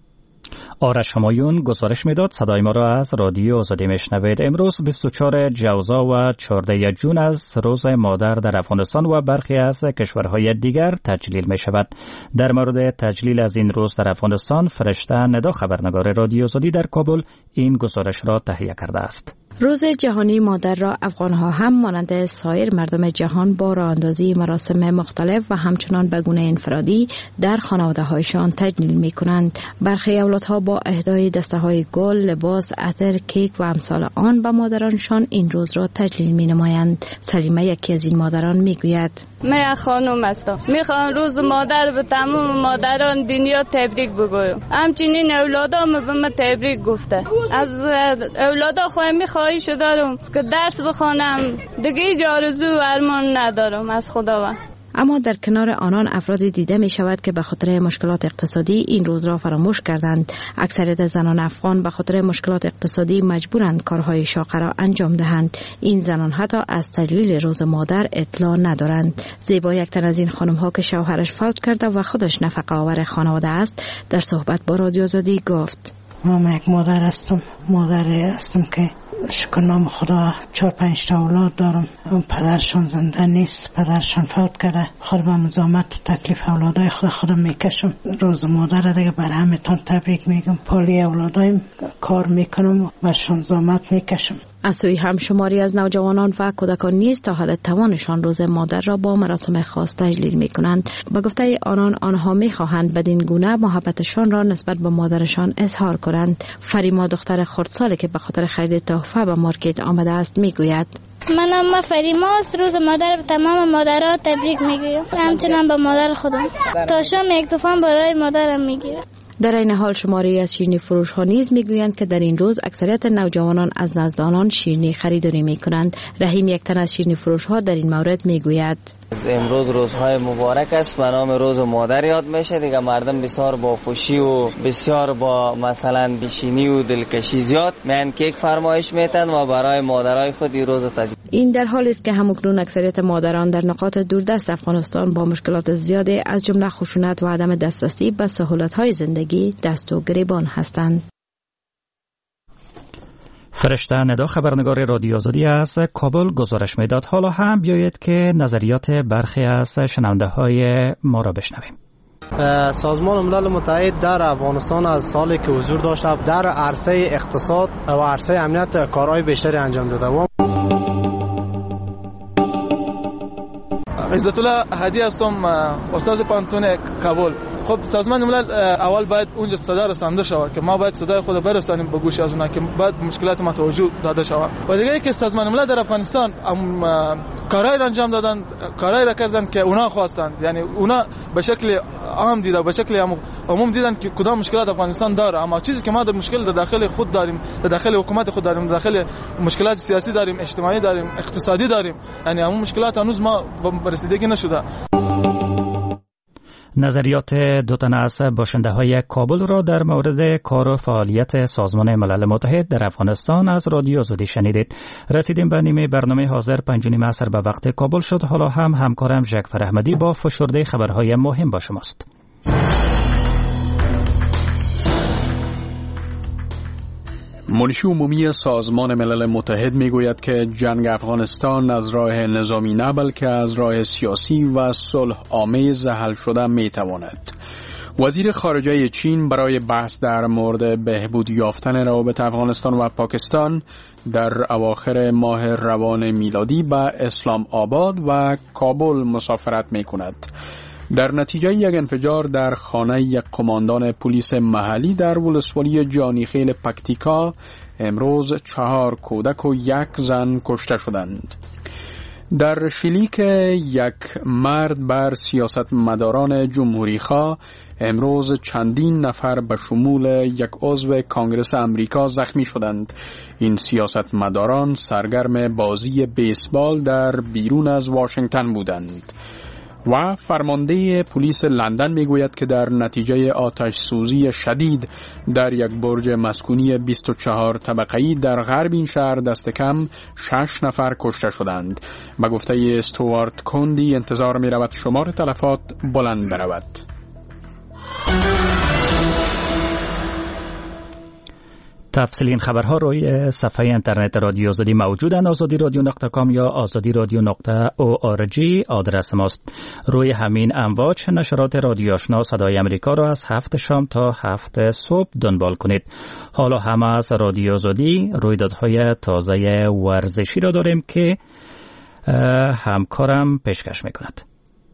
[SPEAKER 1] آرش همایون گزارش میداد. صدای ما را از رادیو آزادی میشنوید. امروز بیست و چهارم جوزا و چهاردهم جون از روز مادر در افغانستان و برخی از کشورهای دیگر تجلیل می شود. در مورد تجلیل از این روز در افغانستان فرشته ندا خبرنگار رادیو آزادی در کابل این گزارش را تهیه کرده است.
[SPEAKER 14] روز جهانی مادر را افغانها هم مانند سایر مردم جهان با راه اندازی مراسم مختلف و همچنان به گونه انفرادی در خانواده هایشان تجلیل می کنند. برخی اولادها با اهدای دسته های گل، لباس، عطر، کیک و امثال آن به مادرانشان این روز را تجلیل می نمایند. سلیمه یکی از این مادران می گوید:
[SPEAKER 5] من خانم هستم. میخوام روز مادر به تمام مادران دنیا تبریک بگویم. همچنین اولادام به من تبریک گفته. از اولادا خواهی میخواهیش دارم که درس بخوانم. دیگه هیچ آرزو و ارمان ندارم از خداوند.
[SPEAKER 14] اما در کنار آنان افرادی دیده می شود که به خاطر مشکلات اقتصادی این روز را فراموش کردند. اکثریت زنان افغان به خاطر مشکلات اقتصادی مجبورند کارهای شاقه را انجام دهند. این زنان حتی از تجلیل روز مادر اطلاع ندارند. زیبا یک تن از این خانم ها که شوهرش فوت کرده و خودش نفقه آور خانواده است در صحبت با رادیو آزادی گفت:
[SPEAKER 18] من یک مادر هستم. مادری هستم که شکر نام خدا چهار پنج تا اولاد دارم. پدرشان زنده نیست، پدرشان فوت کرده. خود به مزاحمت تکلیف اولادای خود خودم میکشم. روز مادر دیگه بر همه تان تبریک میگم. پالی اولادایم کار میکنم و برشان زحمت میکشم.
[SPEAKER 14] از سوی هم شماری از نوجوانان و کودکان نیز تا حد توانشان روز مادر را با مراسم خاص تجلیل می کنند. به گفته آنان آنها می خواهند بدین گونه محبتشان را نسبت به مادرشان اظهار کنند. فریما دختر خردسالی که به خاطر خرید تحفه به مارکت آمده است می گوید:
[SPEAKER 6] منم ما فریما است. روز مادر به تمام مادرها تبریک میگویم. همچنان به مادر خودم تا شام یک طوفان برای مادرم میگیرم.
[SPEAKER 14] در این حال شماری از شیرینی فروش ها نیز میگویند که در این روز اکثریت نوجوانان از نزد آنان شیرینی خریداری میکنند. رحیم یک تن از شیرینی فروش ها در این مورد میگوید:
[SPEAKER 19] امروز روزهای مبارک است، به نام روز مادر یاد میشه دیگه. مردم بسیار با خوشی و بسیار با مثلا بشینی و دلکشی زیاد میان کیک فرمایش میتن و برای مادرای خود این روز تجربه.
[SPEAKER 14] این در حالی است که همکنون اکثریت مادران در نقاط دوردست افغانستان با مشکلات زیادی از جمله خشونت و عدم دسترسی به سهولت‌های زندگی دست و گریبان هستند.
[SPEAKER 1] فرشته ندا خبرنگار رادیو آزادی از کابل گزارش میداد. حالا هم بیایید که نظریات برخی از شنونده های ما را بشنویم.
[SPEAKER 20] سازمان ملل متحد در افغانستان از سالی که حضور داشت در عرصه اقتصاد و عرصه امنیت کارهای بیشتری انجام داده.
[SPEAKER 21] عزت الله هادی هستم، استاد پانتون کابل. خب سازمان ملل اول باید اونجا صدا رسانده شود که ما باید صدای خود برسانیم به گوش از اونها که بعد مشکلات ما توجه داده شود. و دیگه که سازمان ملل در افغانستان کارهای را انجام دادن، کارهای را کردن که اونا خواستند، یعنی اونا به شکل عام دیدن، به شکل عموم دیدن که کدام مشکلات افغانستان داره. اما چیزی که ما در مشکل در داخل خود داریم، در داخل حکومت خود داریم، در داخل مشکلات سیاسی داریم، اجتماعی داریم، اقتصادی داریم، یعنی همون مشکلات هنوز ما برسیدگی نشده.
[SPEAKER 1] نظریات دو تن از باشنده های کابل را در مورد کار و فعالیت سازمان ملل متحد در افغانستان از رادیو آزادی شنیدید. رسیدیم به نیمه برنامه حاضر پنج نیم عصر به وقت کابل شد. حالا هم همکارم ژک فرحمدی با فشرده خبرهای مهم با شماست.
[SPEAKER 2] منشی عمومی سازمان ملل متحد میگوید که جنگ افغانستان از راه نظامی نه بلکه از راه سیاسی و صلح آمیز حل شده میتواند. وزیر خارجه چین برای بحث در مورد بهبود یافتن روابط افغانستان و پاکستان در اواخر ماه روان میلادی به اسلام آباد و کابل مسافرت میکند. در نتیجه یک انفجار در خانه یک قماندان پلیس محلی در ولسوالی جانیخیل پکتیکا امروز چهار کودک و یک زن کشته شدند. در شلیک یک مرد بر سیاستمداران جمهوری‌خواه امروز چندین نفر به شمول یک عضو کانگرس امریکا زخمی شدند. این سیاستمداران سرگرم بازی بیسبال در بیرون از واشنگتن بودند. و فرمانده پلیس لندن میگوید که در نتیجه آتش سوزی شدید در یک برج مسکونی بیست و چهار طبقه‌ای در غرب این شهر دست کم شش نفر کشته شدند. به گفته استوارت کندی انتظار می رود شمار تلفات بلند برود.
[SPEAKER 1] تفصیل این خبرها روی صفحه اینترنت رادیو آزادی موجودند. آزادی رادیو نقطه کام یا آزادی رادیو نقطه او آر جی آدرس ماست. روی همین امواج نشرات رادیو آشنا صدای امریکا را از هفت شام تا هفت صبح دنبال کنید. حالا هم از رادیو آزادی رویدادهای تازه ورزشی را داریم که همکارم پیشکش میکند.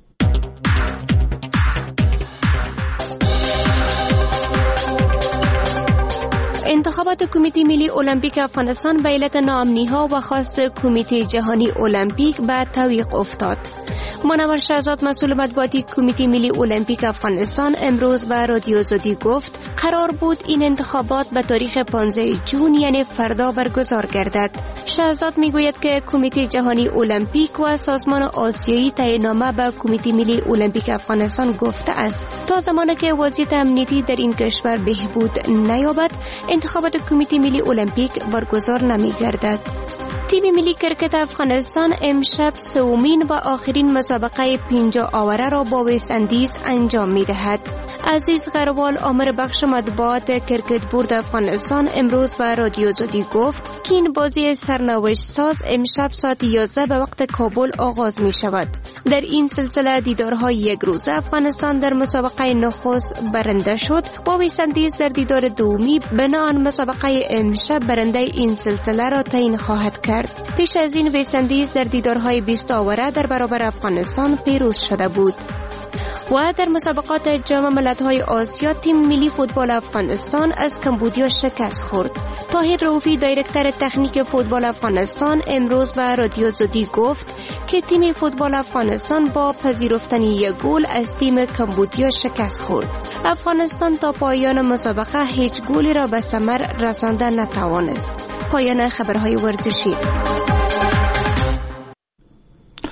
[SPEAKER 22] انتخابات کمیته ملی المپیک افغانستان به علت ناامنی‌ها و خواست کمیته جهانی المپیک به تعویق افتاد. منور شهزاد مسئول مطبوعاتی کمیته ملی المپیک افغانستان امروز به رادیو آزادی گفت قرار بود این انتخابات به تاریخ پانزده جون یعنی فردا برگزار گردد. شهزاد میگوید که کمیته جهانی المپیک و سازمان آسیایی تعیین‌نامه به کمیته ملی المپیک افغانستان گفته است تا زمانی که وضعیت امنیتی در این کشور بهبود نیابد انتخابات کمیته ملی المپیک برگزار نمی‌گردد. تیم ملی کرکت افغانستان امشب سومین و آخرین مسابقه پنجاه آوره را با وست اندیز انجام می‌دهد. عزیز غروال آمر بخش مطبوعات کرکت بورد افغانستان امروز به رادیو آزادی گفت که این بازی سرنوشت ساز امشب ساعت یازده به وقت کابل آغاز می شود. در این سلسله دیدارهای یک روزه افغانستان در مسابقه نخست برنده شد با وست اندیز در دیدار دومی بناهن مسابقه امشب برنده این سلسله را تعیین خواهد کرد. پیش از این وست اندیز در دیدارهای بیست آوره در برابر افغانستان پیروز شده بود. و در مسابقات جام ملت‌های آسیا تیم ملی فوتبال افغانستان از کمبودیا شکست خورد. طاهر رؤوفی دایرکتور تکنیک فوتبال افغانستان امروز به رادیو آزادی گفت که تیم فوتبال افغانستان با پذیرفتن یک گل از تیم کمبودیا شکست خورد. افغانستان تا پایان مسابقه هیچ گلی را به ثمر رسانده نتوانست. پایان خبرهای ورزشی.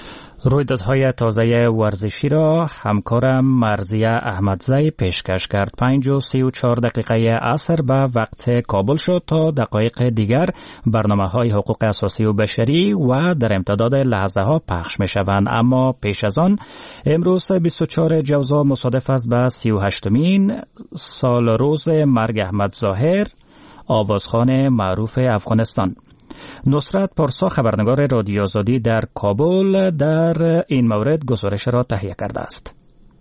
[SPEAKER 1] رویدادهای تازه ورزشی را همکارم مرزیه احمدزی پیشکش کرد. پنج و سی و چهار دقیقه عصر به وقت کابل شد. تا دقایق دیگر برنامه های حقوق اساسی و بشری و در امتداد لحظه ها پخش می شوند. اما پیش از آن امروز بیست و چهار جوزا مصادف است به سی و هشتمین سال روز مرگ احمد ظاهر، آوازخوان معروف افغانستان. نصرت پارسا خبرنگار رادیو آزادی در کابل در این مورد گزارش را تهیه کرده است.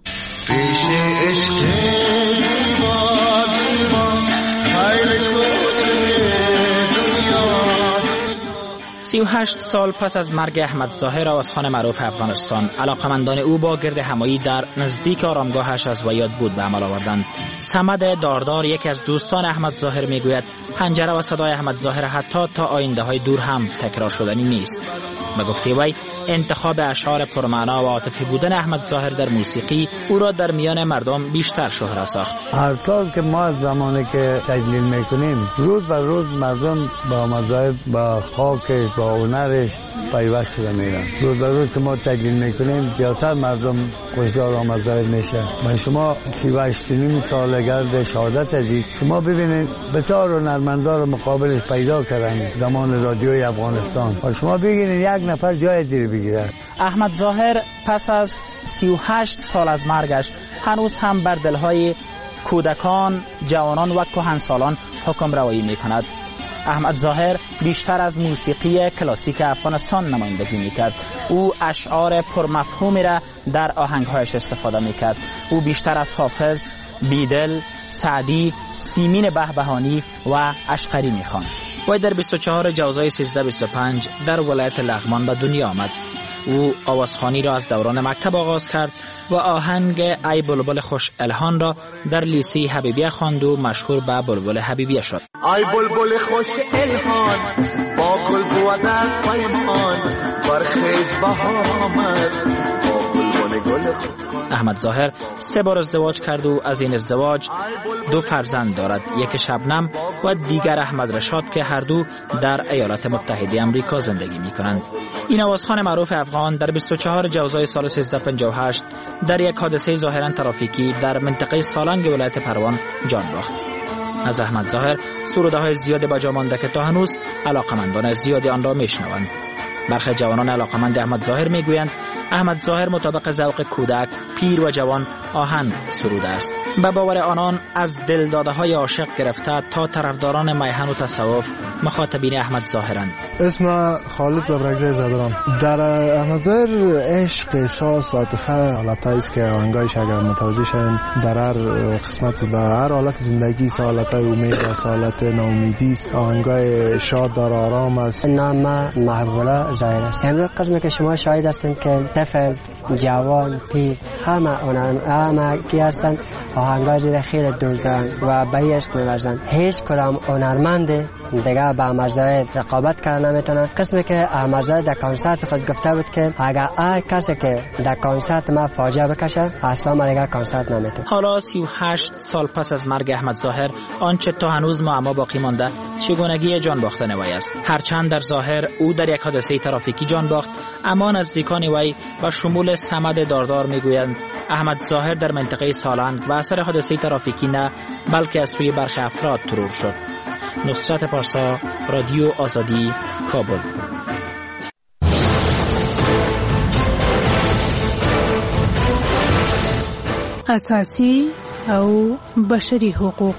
[SPEAKER 3] سی و هشت سال پس از مرگ احمد ظاهر، آوازخوان معروف افغانستان، علاقمندان او با گرد همایی در نزدیک آرامگاهش از ویاد بود به عمل آوردند. صمد داردار، یکی از دوستان احمد ظاهر، میگوید پنجره و صدای احمد ظاهر حتی تا آینده های دور هم تکرار شدنی نیست. به گفته وی انتخاب اشعار پرمعنا و عاطفی بودن احمد ظاهر در موسیقی او را در میان مردم بیشتر شهرت ساخت.
[SPEAKER 10] هر سال که ما از زمانی که تجلیل میکنیم روز به روز مردم با احمد ظاهر با خاکش با هنرش پیوست شده میرن. روز به روز که ما تجلیل میکنیم زیادتر مردم خوشدار احمد ظاهر میشه. من شما سی و هشتمین سالگرد شهادت عزیز شما ببینید بسیار هنرمندا رو مقابلش پیدا کردن زمان رادیوی افغانستان و شما بگیرید یک نفر جای دیر بگیره.
[SPEAKER 3] احمد ظاهر پس از سی و هشت سال از مرگش هنوز هم بر دلهای کودکان، جوانان و کهنسالان حکم روایی میکند. احمد ظاهر بیشتر از موسیقی کلاسیک افغانستان نمایندگی میکرد. او اشعار پرمفهومی را در آهنگهایش استفاده میکرد. او بیشتر از حافظ، بیدل، سعدی، سیمین بهبهانی و اشقری میخواند. وی در بیست و چهار جوزای سیزده بیست و پنج در ولایت لغمان به دنیا آمد. او آوازخوانی را از دوران مکتب آغاز کرد و آهنگ ای بلبل خوش الهان را در لیسه حبیبیه خواند و مشهور به بلبل حبیبیه شد.
[SPEAKER 23] ای بلبل خوش الهان با گل بودن پیمان برخیز بهار آمد با بلبل گل خوش.
[SPEAKER 3] احمد ظاهر سه بار ازدواج کرد و از این ازدواج دو فرزند دارد، یک شبنم و دیگر احمد رشاد که هر دو در ایالات متحده آمریکا زندگی می کنند. این آوازخوان معروف افغان در بیست و چهار جوزای سال سیزده پنجاه و هشت در یک حادثه ظاهرا ترافیکی در منطقه سالنگ ولایت پروان جان باخت. از احمد ظاهر سروده های زیادی به جا مانده که تا هنوز علاقمندان زیادی آن را میشنوند. برخی جوانان علاقمند احمد ظاهر میگویند احمد ظاهر مطابق ذوق کودک، پیر و جوان آهنگ سروده است. به باور آنان از دلداده‌های عاشق گرفته تا طرفداران میهن و تصوف مخاطبین احمد ظاهرند.
[SPEAKER 24] اسم خالد ببرگزی زدران. در احمد ظاهر عشق، احساس، عاطفه حالتایی است که آهنگایش اگر متوجه شدن در هر قسمت و هر حالت زندگی، حالتای امید است، حالت ناامیدی است، آهنگای شاد دار آرام است.
[SPEAKER 25] نام محبوب ظاهر است. امروز قسمی که شما شاهد هستند که طفل، جوان، پیر همه همه کی هستند آهنگای را خیلی دوست دارند و به عشق می‌ورزند. هیچ کدام هنرمند دیگه با احمد ظاهر رقابت کردن نمیتونه. قسمی که احمد ظاهر در کنسرت خود گفته بود که اگر هر کسی که در کنسرت ما فاجعه بکشه اصلا ما دیگه کنسرت نمیتونه.
[SPEAKER 3] حالا سی و هشت سال پس از مرگ احمد ظاهر آنچه تا هنوز معما باقی مانده چگونگی جان باختن وی است. هرچند در ظاهر او در یک حادثه ترافیکی جان باخت، اما نزدیکان وی و شمول صمد داردار میگویند احمد ظاهر در منطقه سالنگ و اثر حادثه ترافیکی نه بلکه از سوی برخی افراد ترور شد. نصرت پارسا، رادیو آزادی، کابل.
[SPEAKER 26] اساسی او بشری حقوق.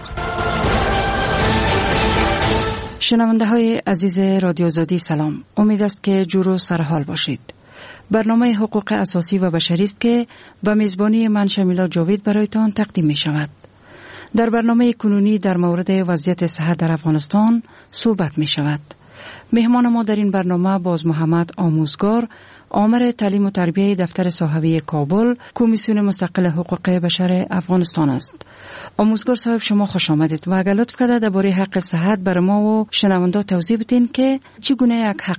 [SPEAKER 8] شنونده های عزیز رادیو آزادی سلام. امید است که جور و سرحال باشید. برنامه حقوق اساسی و بشری است که به میزبانی من شمیلا جاوید برایتان تقدیم می شود. در برنامه کنونی در مورد وضعیت صحت در افغانستان صحبت می شود. مهمان ما در این برنامه باز محمد آموزگار، آمر تعلیم و تربیه دفتر صحوی کابل، کمیسیون مستقل حقوق بشر افغانستان است. آموزگار صاحب شما خوش آمدید و اگر لطف کرده درباره حق صحت بر ما و شنوندا توضیح بدین که چگونه یک حق است.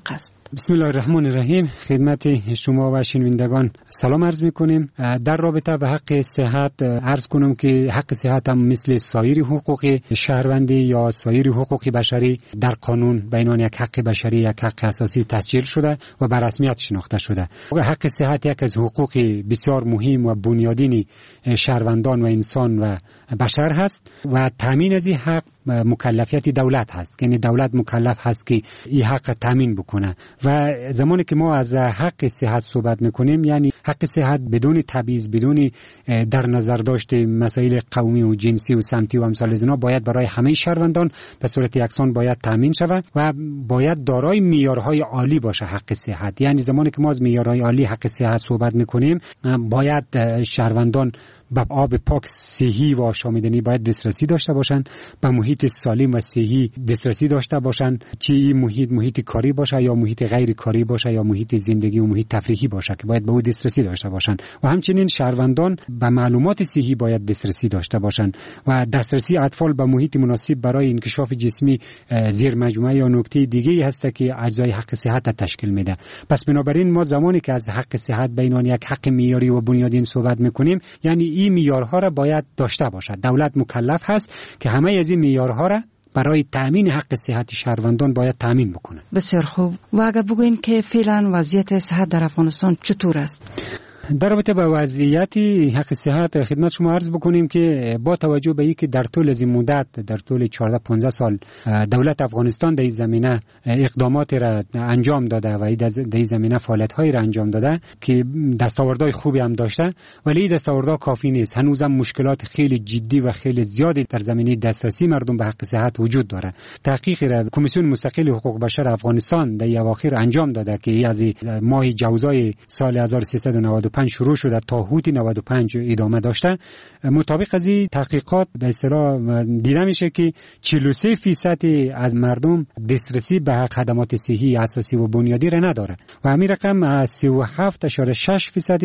[SPEAKER 4] بسم الله الرحمن الرحیم. خدمت شما و شنوندگان سلام عرض میکنیم. در رابطه به حق صحت عرض کنم که حق صحت هم مثل سایر حقوق شهروندی یا سایر حقوق بشری در قانون بین آن یک حق بشری یک حق اساسی تسجیل شده و به رسمیت شناخته شده. حق صحت یک از حقوق بسیار مهم و بنیادین شهروندان و انسان و بشر هست و تامین از این حق مکلفیت دولت هست، یعنی دولت مکلف هست که این حق تامین بکنه و زمانی که ما از حق صحت صحبت میکنیم یعنی حق صحت بدون تبعیض، بدون در نظر داشت مسائل قومی و جنسی و سمتی و امثال از اینا باید برای همه شهروندان به صورت یکسان باید تامین شود و باید دارای معیارهای عالی باشه حق صحت. یعنی زمانی که ما از معیارهای عالی حق صحت صحبت میکنیم باید شهروندان به آب پاک صحی و آشامیدنی باید دسترسی داشته باشند، به محیط سالم و صحی دسترسی داشته باشند، چه این محیط محیط کاری باشه یا محیط غیر کاری باشه یا محیط زندگی و محیط تفریحی باشه که باید به او دسترسی داشته باشند و همچنین شهروندان به معلومات صحی باید دسترسی داشته باشند و دسترسی اطفال به محیط مناسب برای انکشاف جسمی زیر مجموعه یا نکته دیگه‌ای هست که اجزای حق صحت تشکیل میده. پس بنابراین ما زمانی که از حق صحت بین آن یک حق معیاری و بنیادین صحبت میکنیم یعنی این معیارها را باید داشته باشد. دولت مکلف هست که همه از این معیارها را برای تامین حق صحت شهروندان باید تامین بکنه.
[SPEAKER 9] بسیار خوب. و اگر بگوین که فعلا وضعیت صحت در افغانستان چطور است؟
[SPEAKER 4] در رابطه با وضعیت حق صحت خدمت شما عرض بکنیم که با توجه به اینکه در طول از این مدت در طول چهارده پانزده سال دولت افغانستان در این زمینه اقدامات را انجام داده و در این زمینه فعالیت‌های را انجام داده که دستاوردهای خوبی هم داشته، ولی این دستاوردها کافی نیست. هنوزم مشکلات خیلی جدی و خیلی زیادی در زمینه دسترسی مردم به حق صحت وجود داره. تحقیق را کمیسیون مستقل حقوق بشر افغانستان در اواخر انجام داده که از ماه جوزای سال هزار و سیصد و نود و پنج شروع شده تا حوت نود و پنج ادامه داشته. مطابق از این تحقیقات به اصطلاح دیده میشه که چهل و سه فیصد از مردم دسترسی به خدمات صحی اساسی و بنیادی را نداره و همین رقم سی و هفت اشاره شش فیصد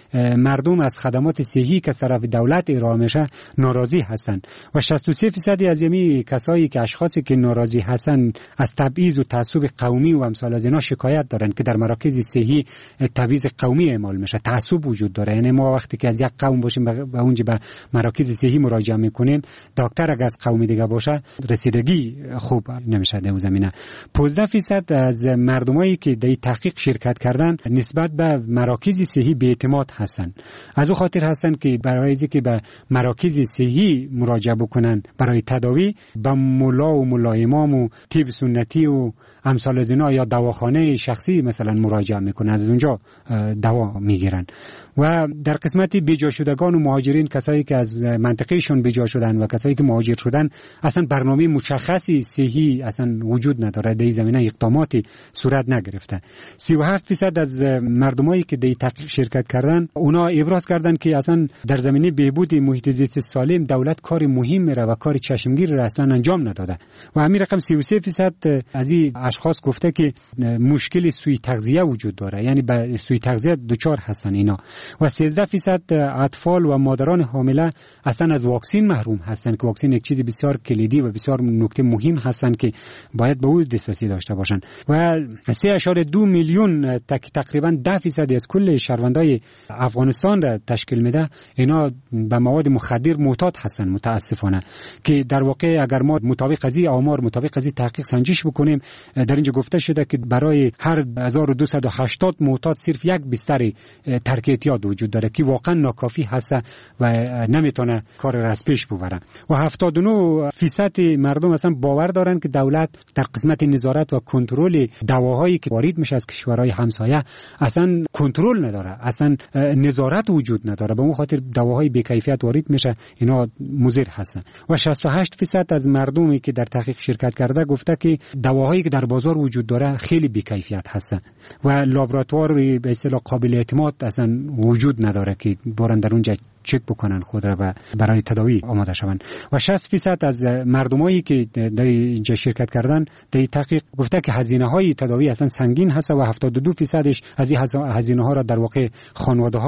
[SPEAKER 4] مردم از خدمات صحی که از طرف دولت ارائه میشه ناراضی هستند و شصت و سه فیصد از یمی کسایی که اشخاصی که ناراضی هستند از تبعیض و تعصب قومی و امثال از اینا شکایت دارند که در مراکز صحی تبعیض قومی اعمال میشه، تعصب وجود داره. یعنی ما وقتی که از یک قوم باشیم به اونجا به مراکز صحی مراجعه میکنیم، دکتر اگه از قوم دیگه باشه رسیدگی خوب نمیشه در زمینه. پانزده فیصد از مردمایی که در تحقیق شرکت کردن نسبت به مراکز صحی بی‌اعتماد هستن. از او خاطر هستن که برای اینکه به مراکز صحی مراجعه بکنن برای تداوی به ملا و ملا امام و طب سنتی و امثال از اینا یا دواخانه شخصی مثلا مراجعه میکنن، از اونجا دوا میگیرن. و در قسمت بیجا شدگان و مهاجرین، کسایی که از منطقهشون بیجا شدن و کسایی که مهاجر شدن، اصلا برنامه مشخصی صحی اصلا وجود نداره، در این زمینه اقداماتی صورت نگرفته. سی و هفت فیصد از مردمایی که در تحقیق شرکت کردن اونا ابراز کردن که اصلا در زمینه بهبود محیط زیست سالم دولت کار مهم میره و کار چشمگیر را اصلا انجام نداده. و همین رقم سی و سه فیصد از این اشخاص گفته که مشکل سوء تغذیه وجود داره، یعنی به سوء تغذیه دچار هستن اینا. و سیزده فیصد اطفال و مادران حامله اصلا از واکسین محروم هستند که واکسین یک چیز بسیار کلیدی و بسیار نکته مهم هستند که باید به او دسترسی داشته باشند. و سه اشاره دو میلیون تک تقریبا ده فیصد از کل شهروندای افغانستان را تشکیل میده، اینا به مواد مخدر معتاد هستند متاسفانه، که در واقع اگر ما مطابق از این آمار مطابق از این تحقیق سنجش بکنیم، در اینجا گفته شده که برای هر هزار و دویست و هشتاد معتاد صرف یک بستر ترک اعتیاد وجود داره که واقعا ناکافی هست و نمیتونه کار را از پیش ببره. و هفتاد و نه فیصد مردم اصلا باور دارن که دولت در قسمت نظارت و کنترل دواهایی که وارد میشه از کشورهای همسایه اصلا کنترل نداره، اصلا نظارت وجود نداره، به اون خاطر دواهای بی‌کیفیت وارد میشه، اینا مضر هستن. و شصت و هشت فیصد از مردمی که در تحقیق شرکت کرده گفته که دواهایی که در بازار وجود داره خیلی بی‌کیفیت هستن و لابراتوار به اصطلاح قابل اعتماد اصلا وجود نداره که برن در اونجا چک بکنن خود را و برای تداوی آماده شوند. و شصت فیصد از مردمایی که در اینجا شرکت کردن در تحقیق گفته که هزینه های تداوی اصلا سنگین هست و هفتاد و دو فیصدش از این هزینه ها را در واقع خانواده ها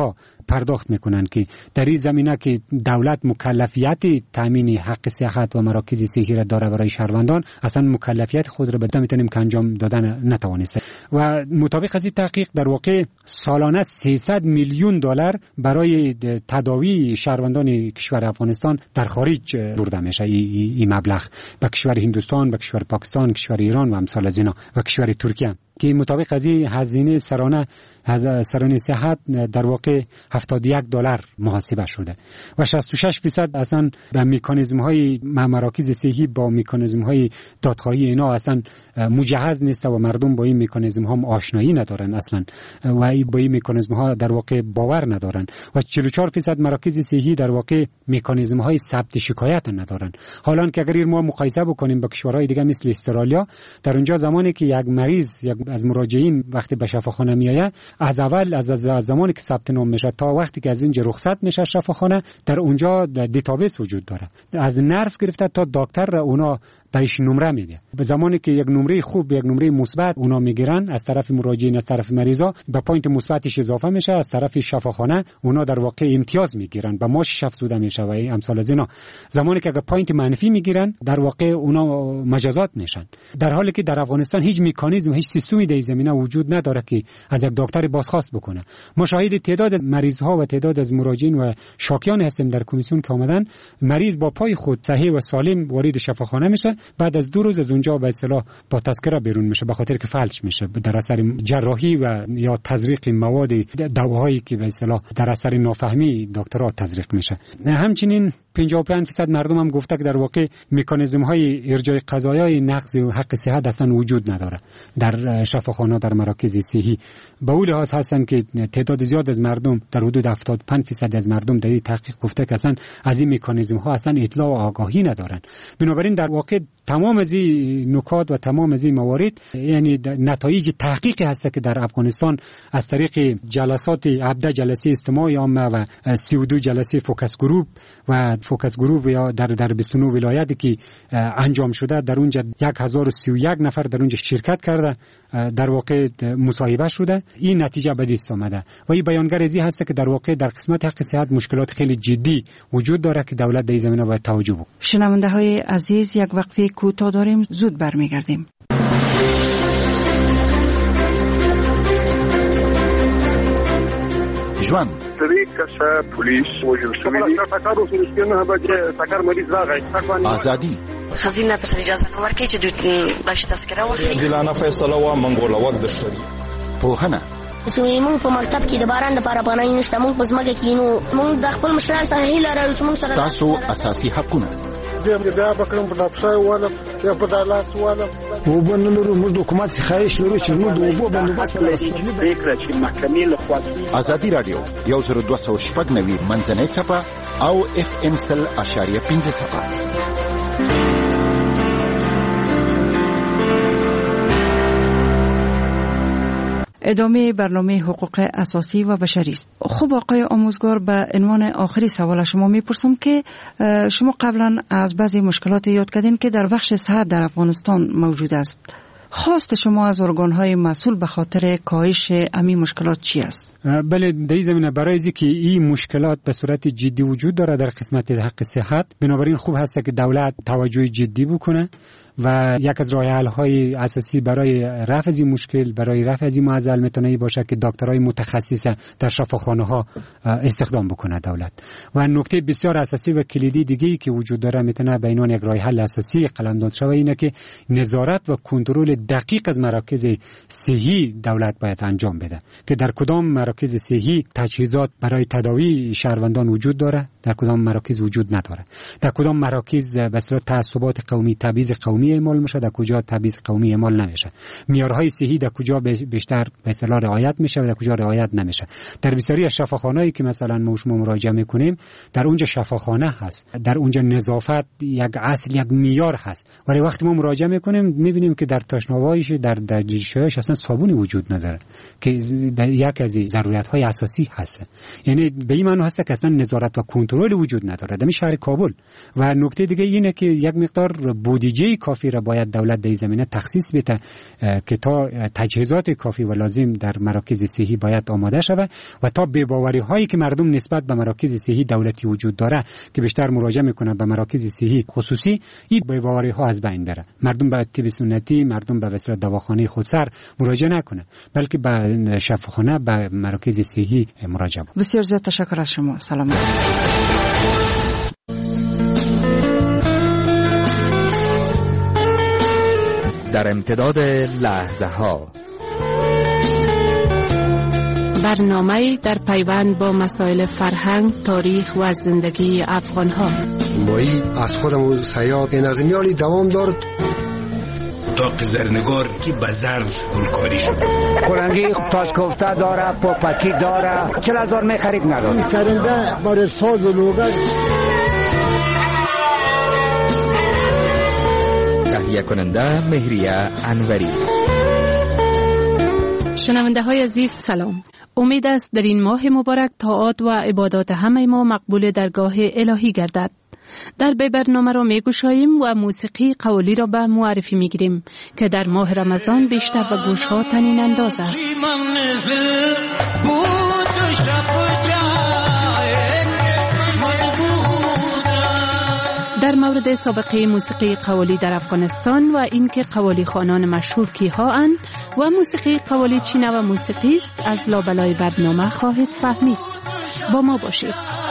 [SPEAKER 4] پرداخت میکنن که در این زمینه که دولت مکلفیت تامین حق صحت و مراکز صحی را داره برای شهروندان، اصلا مکلفیت خود را بده میتونیم که انجام دادن نتوانسته. و مطابق از این تحقیق در واقع سالانه سیصد میلیون دلار برای تداوی شهروندان کشور افغانستان در خارج برده میشه. این مبلغ به کشور هندوستان، به کشور پاکستان، کشور ایران و امثال از اینا و کشور ترکیه که مطابق از این هزینه سرانه سرانه صحت در واقع هفتاد و یک دلار محاسبه شده و شصت و شش درصد اصلا به مکانیزم های مراکز صحی با مکانیزم های دادخواهی اینا اصلا مجهز نیست و مردم با این مکانیزم ها آشنایی ندارن اصلا و با این مکانیزم ها در واقع باور ندارن و چهل و چهار درصد مراکز صحی در واقع مکانیزم های ثبت شکایت ندارن. حالا که اگر ما مقایسه بکنیم با کشورهای دیگه مثل استرالیا، در اونجا زمانی که یک مریض یک از مراجعین وقتی به شفاخانه میآید، از اول از, از زمانی که ثبت نام میشه تا وقتی که از اینجا رخصت میشه شفاخانه، در اونجا دیتابیس وجود داره، از نرس گرفته تا دکتر اونا بهش نمره میده. به زمانی که یک نمره خوب، یک نمره مثبت اونا میگیرن از طرف مراجعین، از طرف مریضا، به پوینت مثبتش اضافه میشه، از طرف شفاخانه اونا در واقع امتیاز میگیرن، به ماش افزوده میشه و امثال از اینا. زمانی که اگه پوینت منفی میگیرن در واقع اونا مجازات میشن. در حالی که در افغانستان هیچ مکانیزم، هیچ سیستمی در زمینه وجود نداره که از یک دکتر بازخواست بکنه. ما شاهد تعداد از مریض ها و تعداد از مراجعین و شاکیان هستیم در کمیسیون که اومدن مریض با پای خود صحیح و سالم وارد شفاخانه میشه، بعد از دو روز از اونجا به اصطلاح با تذکره بیرون میشه به خاطر که فلج میشه در اثر جراحی و یا تزریق مواد دواهایی که به اصطلاح در اثر نافهمی دکترها تزریق میشه. همچنین پنجاه و پنج درصد مردم هم گفته که در واقع مکانیزم های ارجاع قضایای نقض حق صحت اصلا وجود نداره در شفاخانه، در مراکز صحی. به اون لحاظ هستن که تعداد زیاد از مردم در حدود هفتاد و پنج درصد از مردم در این تحقیق گفته که اصلا از این مکانیزم ها اصلا اطلاع و آگاهی ندارن. بنابراین در واقع تمام از این نکات و تمام از این موارد یعنی نتایج تحقیقی هست که در افغانستان از طریق جلسات هفده جلسه اجتماع عامه و سی و دو جلسه فوکس گروپ و فوکس گروپ یا در در بیست و نه ولایتی که انجام شده، در اونجا هزار و سی و یک نفر در اونجا شرکت کرده، در واقع مصاحبه شده. این نتیجه به دست آمده و این بیانگر ازی هست که در واقع در قسمت حق صحت مشکلات خیلی جدی وجود داره که دولت در این زمینه باید توجه بکنه.
[SPEAKER 9] شنونده های عزیز، یک وقفه کوتاه داریم، زود برمیگردیم.
[SPEAKER 11] ژوند
[SPEAKER 12] پولیس وجل شوی
[SPEAKER 11] آزادی
[SPEAKER 13] خزینه په اجازه ورکړي چې دوی باش تذکره واخلي.
[SPEAKER 11] جلانه فیصله و منګوله وخت د شری پوهنه
[SPEAKER 13] زموږ په مکتب کې د باران لپاره پناه نشته، موږ په ځمکه کې نو موږ د خپل مشران سره هیله لرو چې موږ سره
[SPEAKER 11] تاسو اساسي حقونه
[SPEAKER 12] زم د بیا بکرم په دپښای ولم یا په دالاس ولم
[SPEAKER 15] او بنلرو موږ د حکومت خواهش لرو چې موږ د اوبو بندوبست
[SPEAKER 12] فکر چې محکمې له خوا
[SPEAKER 11] ازادي رادیو یو زر دوه سوه شپږ نوي منځنۍ څپه او اف ام سل اشاریه پنځه څپه.
[SPEAKER 9] ادامه برنامه حقوق اساسی و بشری است. خب آقای آموزگار، به عنوان آخری سوال شما میپرسم که شما قبلا از بعضی مشکلات یاد کردین که در بخش صحت در افغانستان موجود است. خواست شما از ارگان‌های مسئول به خاطر کاهش همین مشکلات چی است؟
[SPEAKER 4] بله، در این زمینه برای اینکه این مشکلات به صورت جدی وجود داره در قسمت حق صحت، بنابراین خوب هست که دولت توجه جدی بکنه و یک از راه حل‌های اساسی برای رفع از این مشکل، برای رفع از این معضل میتونه باشه که دکترای متخصص در شفاخانه‌ها استخدام بکنه دولت. و نکته بسیار اساسی و کلیدی دیگه‌ای که وجود داره میتونه به عنوان یک راه حل اساسی قلمداد شود اینه که نظارت و کنترل دقیق از مراکز صحی دولت باید انجام بده که در کدام مراکز صحی تجهیزات برای تداوی شهروندان وجود داره، در کدام مراکز وجود نداره، در کدام مراکز به اصطلاح تعصبات قومی، تبعیض قومی اعمال میشه، در کجا تبعیض قومی اعمال نمیشه، معیارهای صحی در کجا بیشتر به اصطلاح رعایت میشه و در کجا رعایت نمیشه. در بسیاری از شفاخانه‌ای که مثلا ما شما مراجعه میکنیم، در اونجا شفاخانه هست، در اونجا نظافت یک اصل، یک معیار هست، ولی وقتی ما مراجعه میکنیم میبینیم که در تشنابایش، در در جیشهایش اصلا صابونی وجود نداره که یک از ضرورت‌های اساسی هست. یعنی به این معنی هست که اصلا نظارت و کنترل وجود نداره در شهر کابل. و نکته دیگه اینه که یک مقدار بودجه کافی را باید دولت در این زمینه تخصیص بده که تا تجهیزات کافی و لازم در مراکز صحی باید آماده شود و تا بی‌باوری هایی که مردم نسبت به مراکز صحی دولتی وجود داره که بیشتر مراجعه میکنه به مراکز صحی خصوصی، این بی‌باوری ها از بین بره. مردم به طب سنتی، مردم به وسیله دواخانه خودسر مراجعه نکنه، بلکه به شفاخانه، به مراکز صحی مراجعه.
[SPEAKER 9] بسیار زیاد تشکر از شما. سلام.
[SPEAKER 5] در امتداد لحظه ها
[SPEAKER 22] برنامه در پیوند با مسائل فرهنگ، تاریخ و زندگی افغان ها.
[SPEAKER 15] مایی از خودمون سیاد نظمیالی دوام دارد.
[SPEAKER 6] داغ زرنگار که به زر گلکاری شد.
[SPEAKER 7] قرنگی تاج کوفته داره، پاپکی داره، چل هزار می خرید نداره.
[SPEAKER 15] این سرنده بار ساز و لوگل.
[SPEAKER 5] تهیه کننده مهریه انوری.
[SPEAKER 22] شنونده های عزیز سلام. امید است در این ماه مبارک طاعات و عبادات همه ما مقبول درگاه الهی گردد. در به برنامه را می گوشاییم و موسیقی قولی را به معرفی می گیریم که در ماه رمضان بیشتر به گوش ها طنین انداز است. در مورد سابقه موسیقی قوالی در افغانستان و اینکه قوالی خوانان مشهور کیها اند و موسیقی قوالی چی نوع موسیقی است از لابلای برنامه خواهید فهمید. با ما باشید.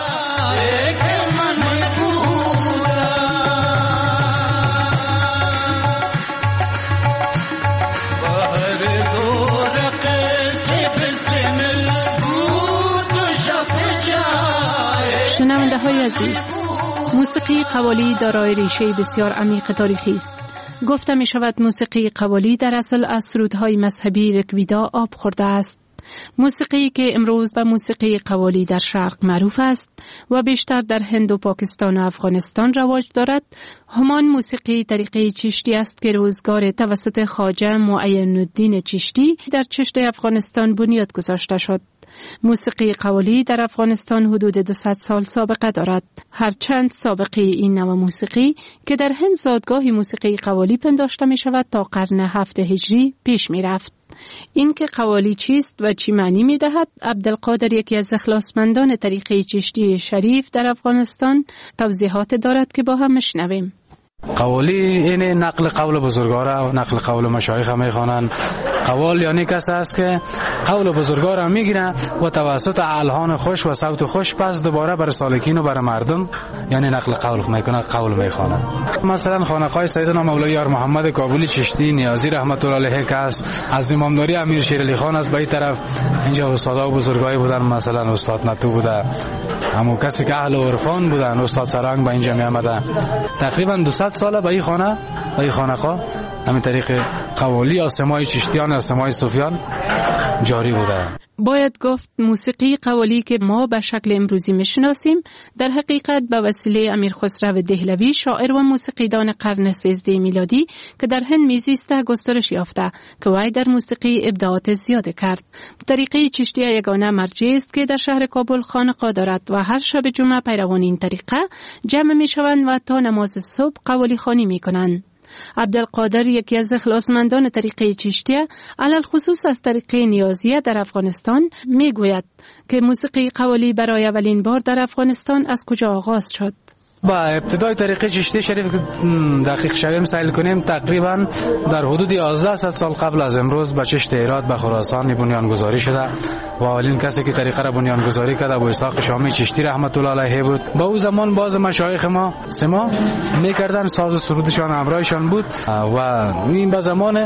[SPEAKER 22] شنونده های عزیز، موسیقی قوالی دارای ریشه بسیار عمیق تاریخی است. گفته می شود موسیقی قوالی در اصل از سرودهای مذهبی رکویدا آب خورده است. موسیقی که امروز به موسیقی قوالی در شرق معروف است و بیشتر در هند و پاکستان و افغانستان رواج دارد، همان موسیقی طریقه چشتی است که روزگار توسط خواجه معین الدین چشتی در چشت افغانستان بنیاد گذاشته شد. موسیقی قوالی در افغانستان حدود دویست سال سابقه دارد. هرچند سابقه این نوع موسیقی که در هند زادگاه موسیقی قوالی پنداشته می شود تا قرن هفت هجری پیش می رفت. این که قوالی چیست و چی معنی می دهد، عبدالقادر یکی از اخلاصمندان طریقه چشتی شریف در افغانستان توضیحات دارد که با هم مشنویم.
[SPEAKER 16] قوالی این نقل قول بزرگواره و نقل قول مشایخ می خوانند. قوال یعنی کسی است که قول بزرگواره میگیره و توسط الحان خوش و صوت خوش پس دوباره بر سالکین و بر مردم یعنی نقل قول میکنه، قول میخوانه. مثلا خانقاه سیدنا مولوی یار محمد کابلی چشتی نیازی رحمت الله علیه که است از امامداری امیر شیر علی خان از به این طرف اینجا استادا و بزرگایی بودن، مثلا استاد نتو بوده، همون کسی که اهل عرفان بودن، استاد سرنگ به اینجا می آمده. تقریبا دویست ساله به این خانه به این خانقاه همین طریق قوالی یا سماع چشتیان یا سماع صوفیان جاری بوده.
[SPEAKER 22] باید گفت موسیقی قوالی که ما به شکل امروزی میشناسیم در حقیقت به وسیله امیر خسرو دهلوی شاعر و موسیقیدان قرن سیزده میلادی که در هند میزیسته گسترش یافته که وی در موسیقی ابداعات زیاده کرد. طریقه چشتی یگانه مرجع است که در شهر کابل خانقاه دارد و هر شب جمعه پیروان این طریقه جمع میشوند و تا نماز صبح قوالی خوانی میکنند. عبدالقادر یکی از اخلاصمندان طریقه چشتیه علل خصوص از طریقه نیازیه در افغانستان میگوید که موسیقی قوالی برای اولین بار در افغانستان از کجا آغاز شد.
[SPEAKER 16] با ابتدای طریقه چشتی شریف دقیق شویم سایل کنیم تقریبا در حدود یازده سال قبل از امروز به چشت هرات به خراسان بنیانگذاری شده و اولین کسی که طریقه را بنیانگذاری کرد ابو اسحاق شامی چشتی رحمت الله علیه بود. با او زمان باز مشایخ ما سما میکردن، ساز سرودشان همراهشان بود و این به زمان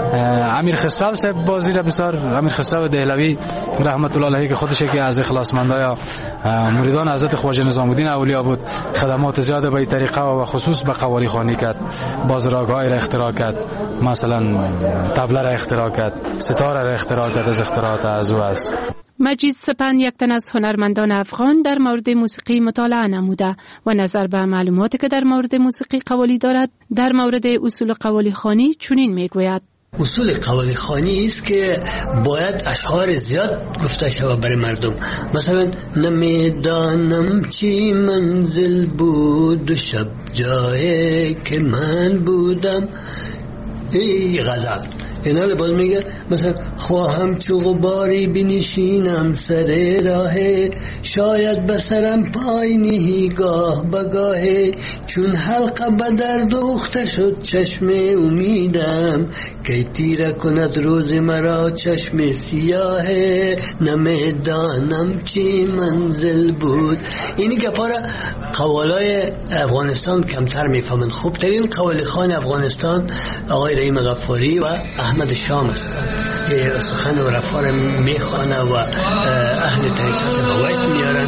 [SPEAKER 16] امیر خسرو صاحب بازی را بسیار امیر خسرو دهلوی رحمت الله علیه که خودش یکی از اخلاصمندای مریدان حضرت خواجه نظام الدین اولیا بود، خدمات زیاده به این طریقه و خصوص به قوالی خوانی کرد. باز راگ‌های را اختراع کرد، مثلا طبله را اختراع کرد، ستاره را اختراع کرد. از اختراعات از او است.
[SPEAKER 22] مجید سپند یک تن از هنرمندان افغان در مورد موسیقی مطالعه نموده و نظر به معلوماتی که در مورد موسیقی قوالی دارد در مورد اصول قوالی خوانی چنین میگوید:
[SPEAKER 14] اصول قوالی خوانی است که باید اشعار زیاد گفته شود برای مردم. مثلا نمیدانم چی منزل بود و شب جایی که من بودم، ای غزل اینا رو باز میگه. مثلا خواهم چو غباری بنشینم سر راه، شاید بسرم پای نهی گاه بگاه، چون حلقه بدر دوخته شد چشم امیدم، که تیره کند روز مرا چشم سیاه، نمیدانم چی منزل بود. اینی که پارا قوالای افغانستان کمتر میفهمن. خوبترین قوالی خوان افغانستان آقای رحیم غفاری و احمد شام است که سخن و رفار میخوانه و اهل طریقت به وجد میارن.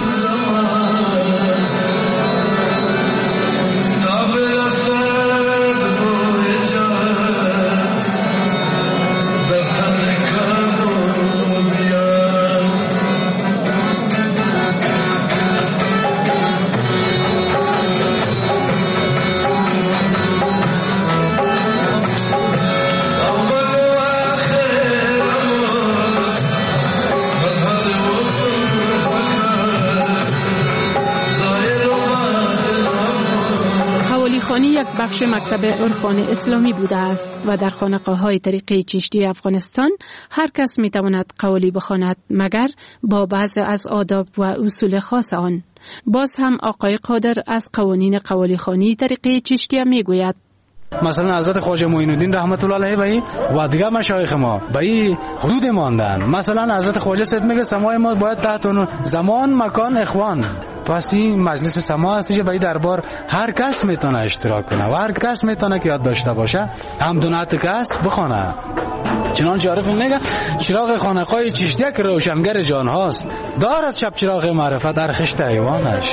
[SPEAKER 26] یک بخش مکتب عرفان اسلامی بوده است و در خانقاه‌های طریقه چشتی افغانستان هر کس می‌تواند قوالی بخواند مگر با بعض از آداب و اصول خاص آن. باز هم آقای قادر از قوانین قوالی خوانی طریقه چشتی میگوید.
[SPEAKER 16] مثلا حضرت خواجه معین الدین رحمت الله علیه بایی و دیگر مشایخ ما بایی حدود ماندن. مثلا حضرت خواجه صاحب میگه سماع ما باید تحت اون زمان مکان اخوان. پس این مجلس سماع هستی که بایی دربار هر کس میتونه اشتراک کنه و هر کس میتونه که یاد داشته باشه هم دونات کس بخونه. چنانچه عارف میگه چراغ خانقاه چشتیه که روشنگر جان هاست، دارد شب چراغ معرفت ارخشت ایوانش.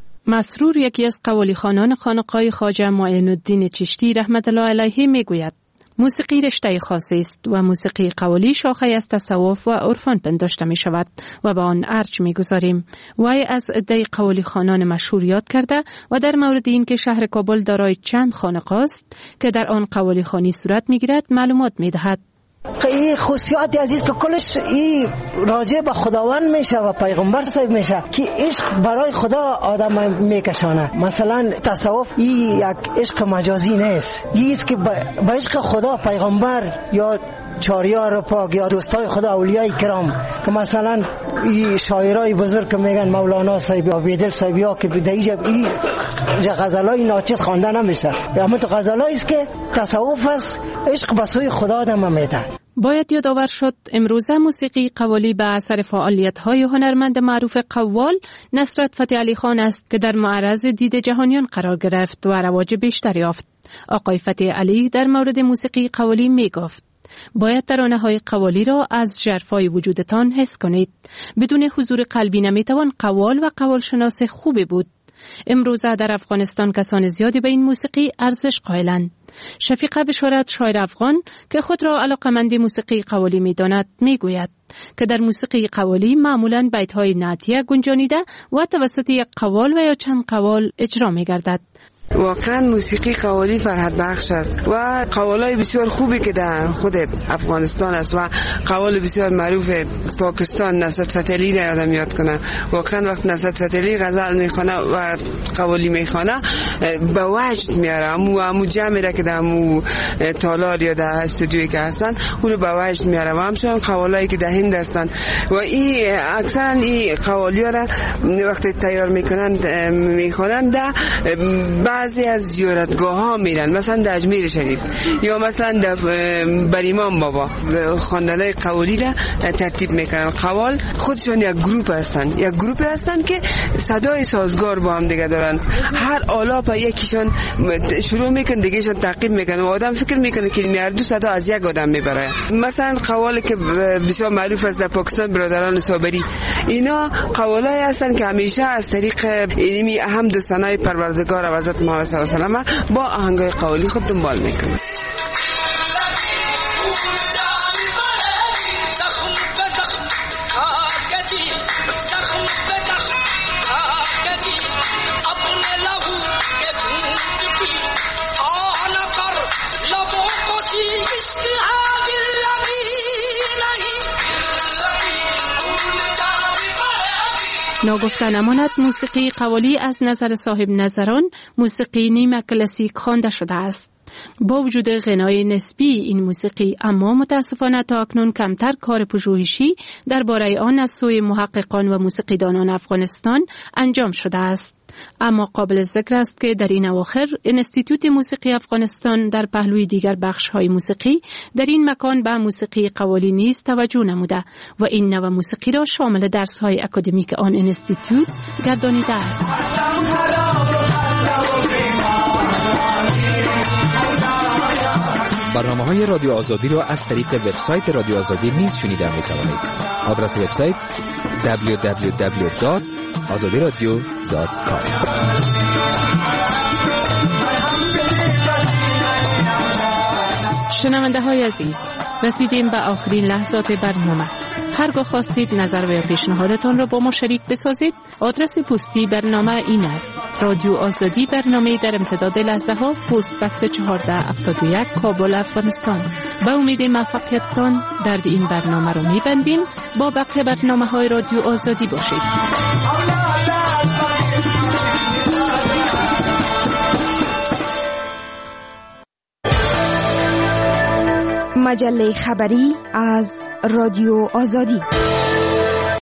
[SPEAKER 26] مسرور یکی از قوالی خوانان خانقاه خواجه معین الدین چشتی رحمت الله علیه میگوید موسیقی رشته خاصی است و موسیقی قوالی شاخه از تصوف و عرفان پنداشته می شود و به آن ارج می گذاریم. وی از عده قوالی خوانان مشهور یاد کرده و در مورد این که شهر کابل دارای چند خانقاه است که در آن قوالی خوانی صورت می گیرد معلومات می دهد.
[SPEAKER 17] این خصوصیات عزیز که کلش این راجع به خداوند میشه و پیغمبر صاحب میشه که عشق برای خدا آدم میکشانه. مثلا تصوف این یک عشق مجازی نیست، این است که به عشق خدا پیغمبر یا چاریار پاک یا دوستای خدا اولیای کرام که مثلا این شاعرای بزرگ که میگن مولانا صاحب یا بیدل صاحب یا که بدایجه این غزلای ناچیز خوانده نمیشه، اما تو غزلایی است که تصوف است، عشق به سوی خدا آدم میده.
[SPEAKER 26] باید یادآور شد امروزه موسیقی قوالی به اثر فعالیت‌های هنرمند معروف قوال نصرت فتحی علی خان است که در معرض دید جهانیان قرار گرفت و رواج بیشتری یافت. آقای فتحی علی در مورد موسیقی قوالی می گفت باید ترانه‌های قوالی را از ژرفای وجودتان حس کنید. بدون حضور قلبی نمیتوان قوال و قوال شناس خوبی بود. امروزه در افغانستان کسان زیادی به این موسیقی ارزش قائلند. شفیقه بشارت شاعر افغان که خود را علاقه‌مند موسیقی قوالی می‌داند میگوید که در موسیقی قوالی معمولاً بیت‌های نعتیه گنجانیده و توسط یک قوال و یا چند قوال اجرا می‌گردد.
[SPEAKER 18] واقعا موسیقی قوالی فرحت بخش است و قوالای بسیار خوبی که در خود افغانستان است و قوال بسیار معروف پاکستان نصرت فتحی را یادم یاد کنه. واقعا وقت نصرت فتحی غزل میخونه و قوالی میخونه به وجد میاره، امو امو جمعی را که در امو تالار یا در استودیویی که هستن اون رو به وجد میاره و همچنان قوالایی که در هند هستن و این اکثرا این قوالی ها را وقتی تیار میکنن میخونن در بعضی از زیارتگاه ها میرن، مثلا در اجمیر شریف یا مثلا در بریمان بابا خواندنای قوالی را ترتیب میکنن. قوال خودشون یک گروپ هستن، یک گروپ هستن که صدای سازگار با هم دیگه دارن. هر آلاپ یکیشون شروع میکنه دیگهشون تعقیب میکنه و آدم فکر میکنه که این هر دو صدا از یک آدم میبره. مثلا قوالی که بسیار معروف است در پاکستان برادران صابری، اینا قوالایی هستن که همیشه از طریق علمی حمد و ثنای پروردگار و حضرت محمد صلی الله علیه و سلم با آهنگای قوالی خود دنبال میکنه.
[SPEAKER 19] عشق
[SPEAKER 26] ناگفته نماند موسیقی قوالی از نظر صاحب نظران موسیقی نیمه کلاسیک خوانده شده است. با وجود غنای نسبی این موسیقی، اما متاسفانه تا اکنون کمتر کار پژوهشی درباره آن از سوی محققان و موسیقیدانان افغانستان انجام شده است. اما قابل ذکر است که در این اواخر انستیتوت موسیقی افغانستان در پهلوی دیگر بخش‌های موسیقی در این مکان به موسیقی قوالی نیز توجه نموده و این نوع موسیقی را شامل درس‌های اکادمیک آن انستیتوت گردانیده است.
[SPEAKER 5] برنامه‌های رادیو آزادی را از طریق وبسایت رادیو آزادی نیز شنیده می‌توانید. آدرس وبسایت دبلیو دبلیو دبلیو دات آزادی رادیو دات کام.
[SPEAKER 26] شنونده های عزیز، رسیدیم به آخرین لحظات برنامه. هرگاه خواستید نظر و پیشنهادتان را با ما شریک بسازید، آدرس پستی برنامه این است: رادیو آزادی، برنامه در امتداد لحظه ها، پست بکس چهارده هفتاد و یک، کابل، افغانستان. به امید موفقیتتان در این برنامه را می‌بندیم. با بقیه برنامه های رادیو آزادی باشید.
[SPEAKER 1] مجله خبری از رادیو آزادی.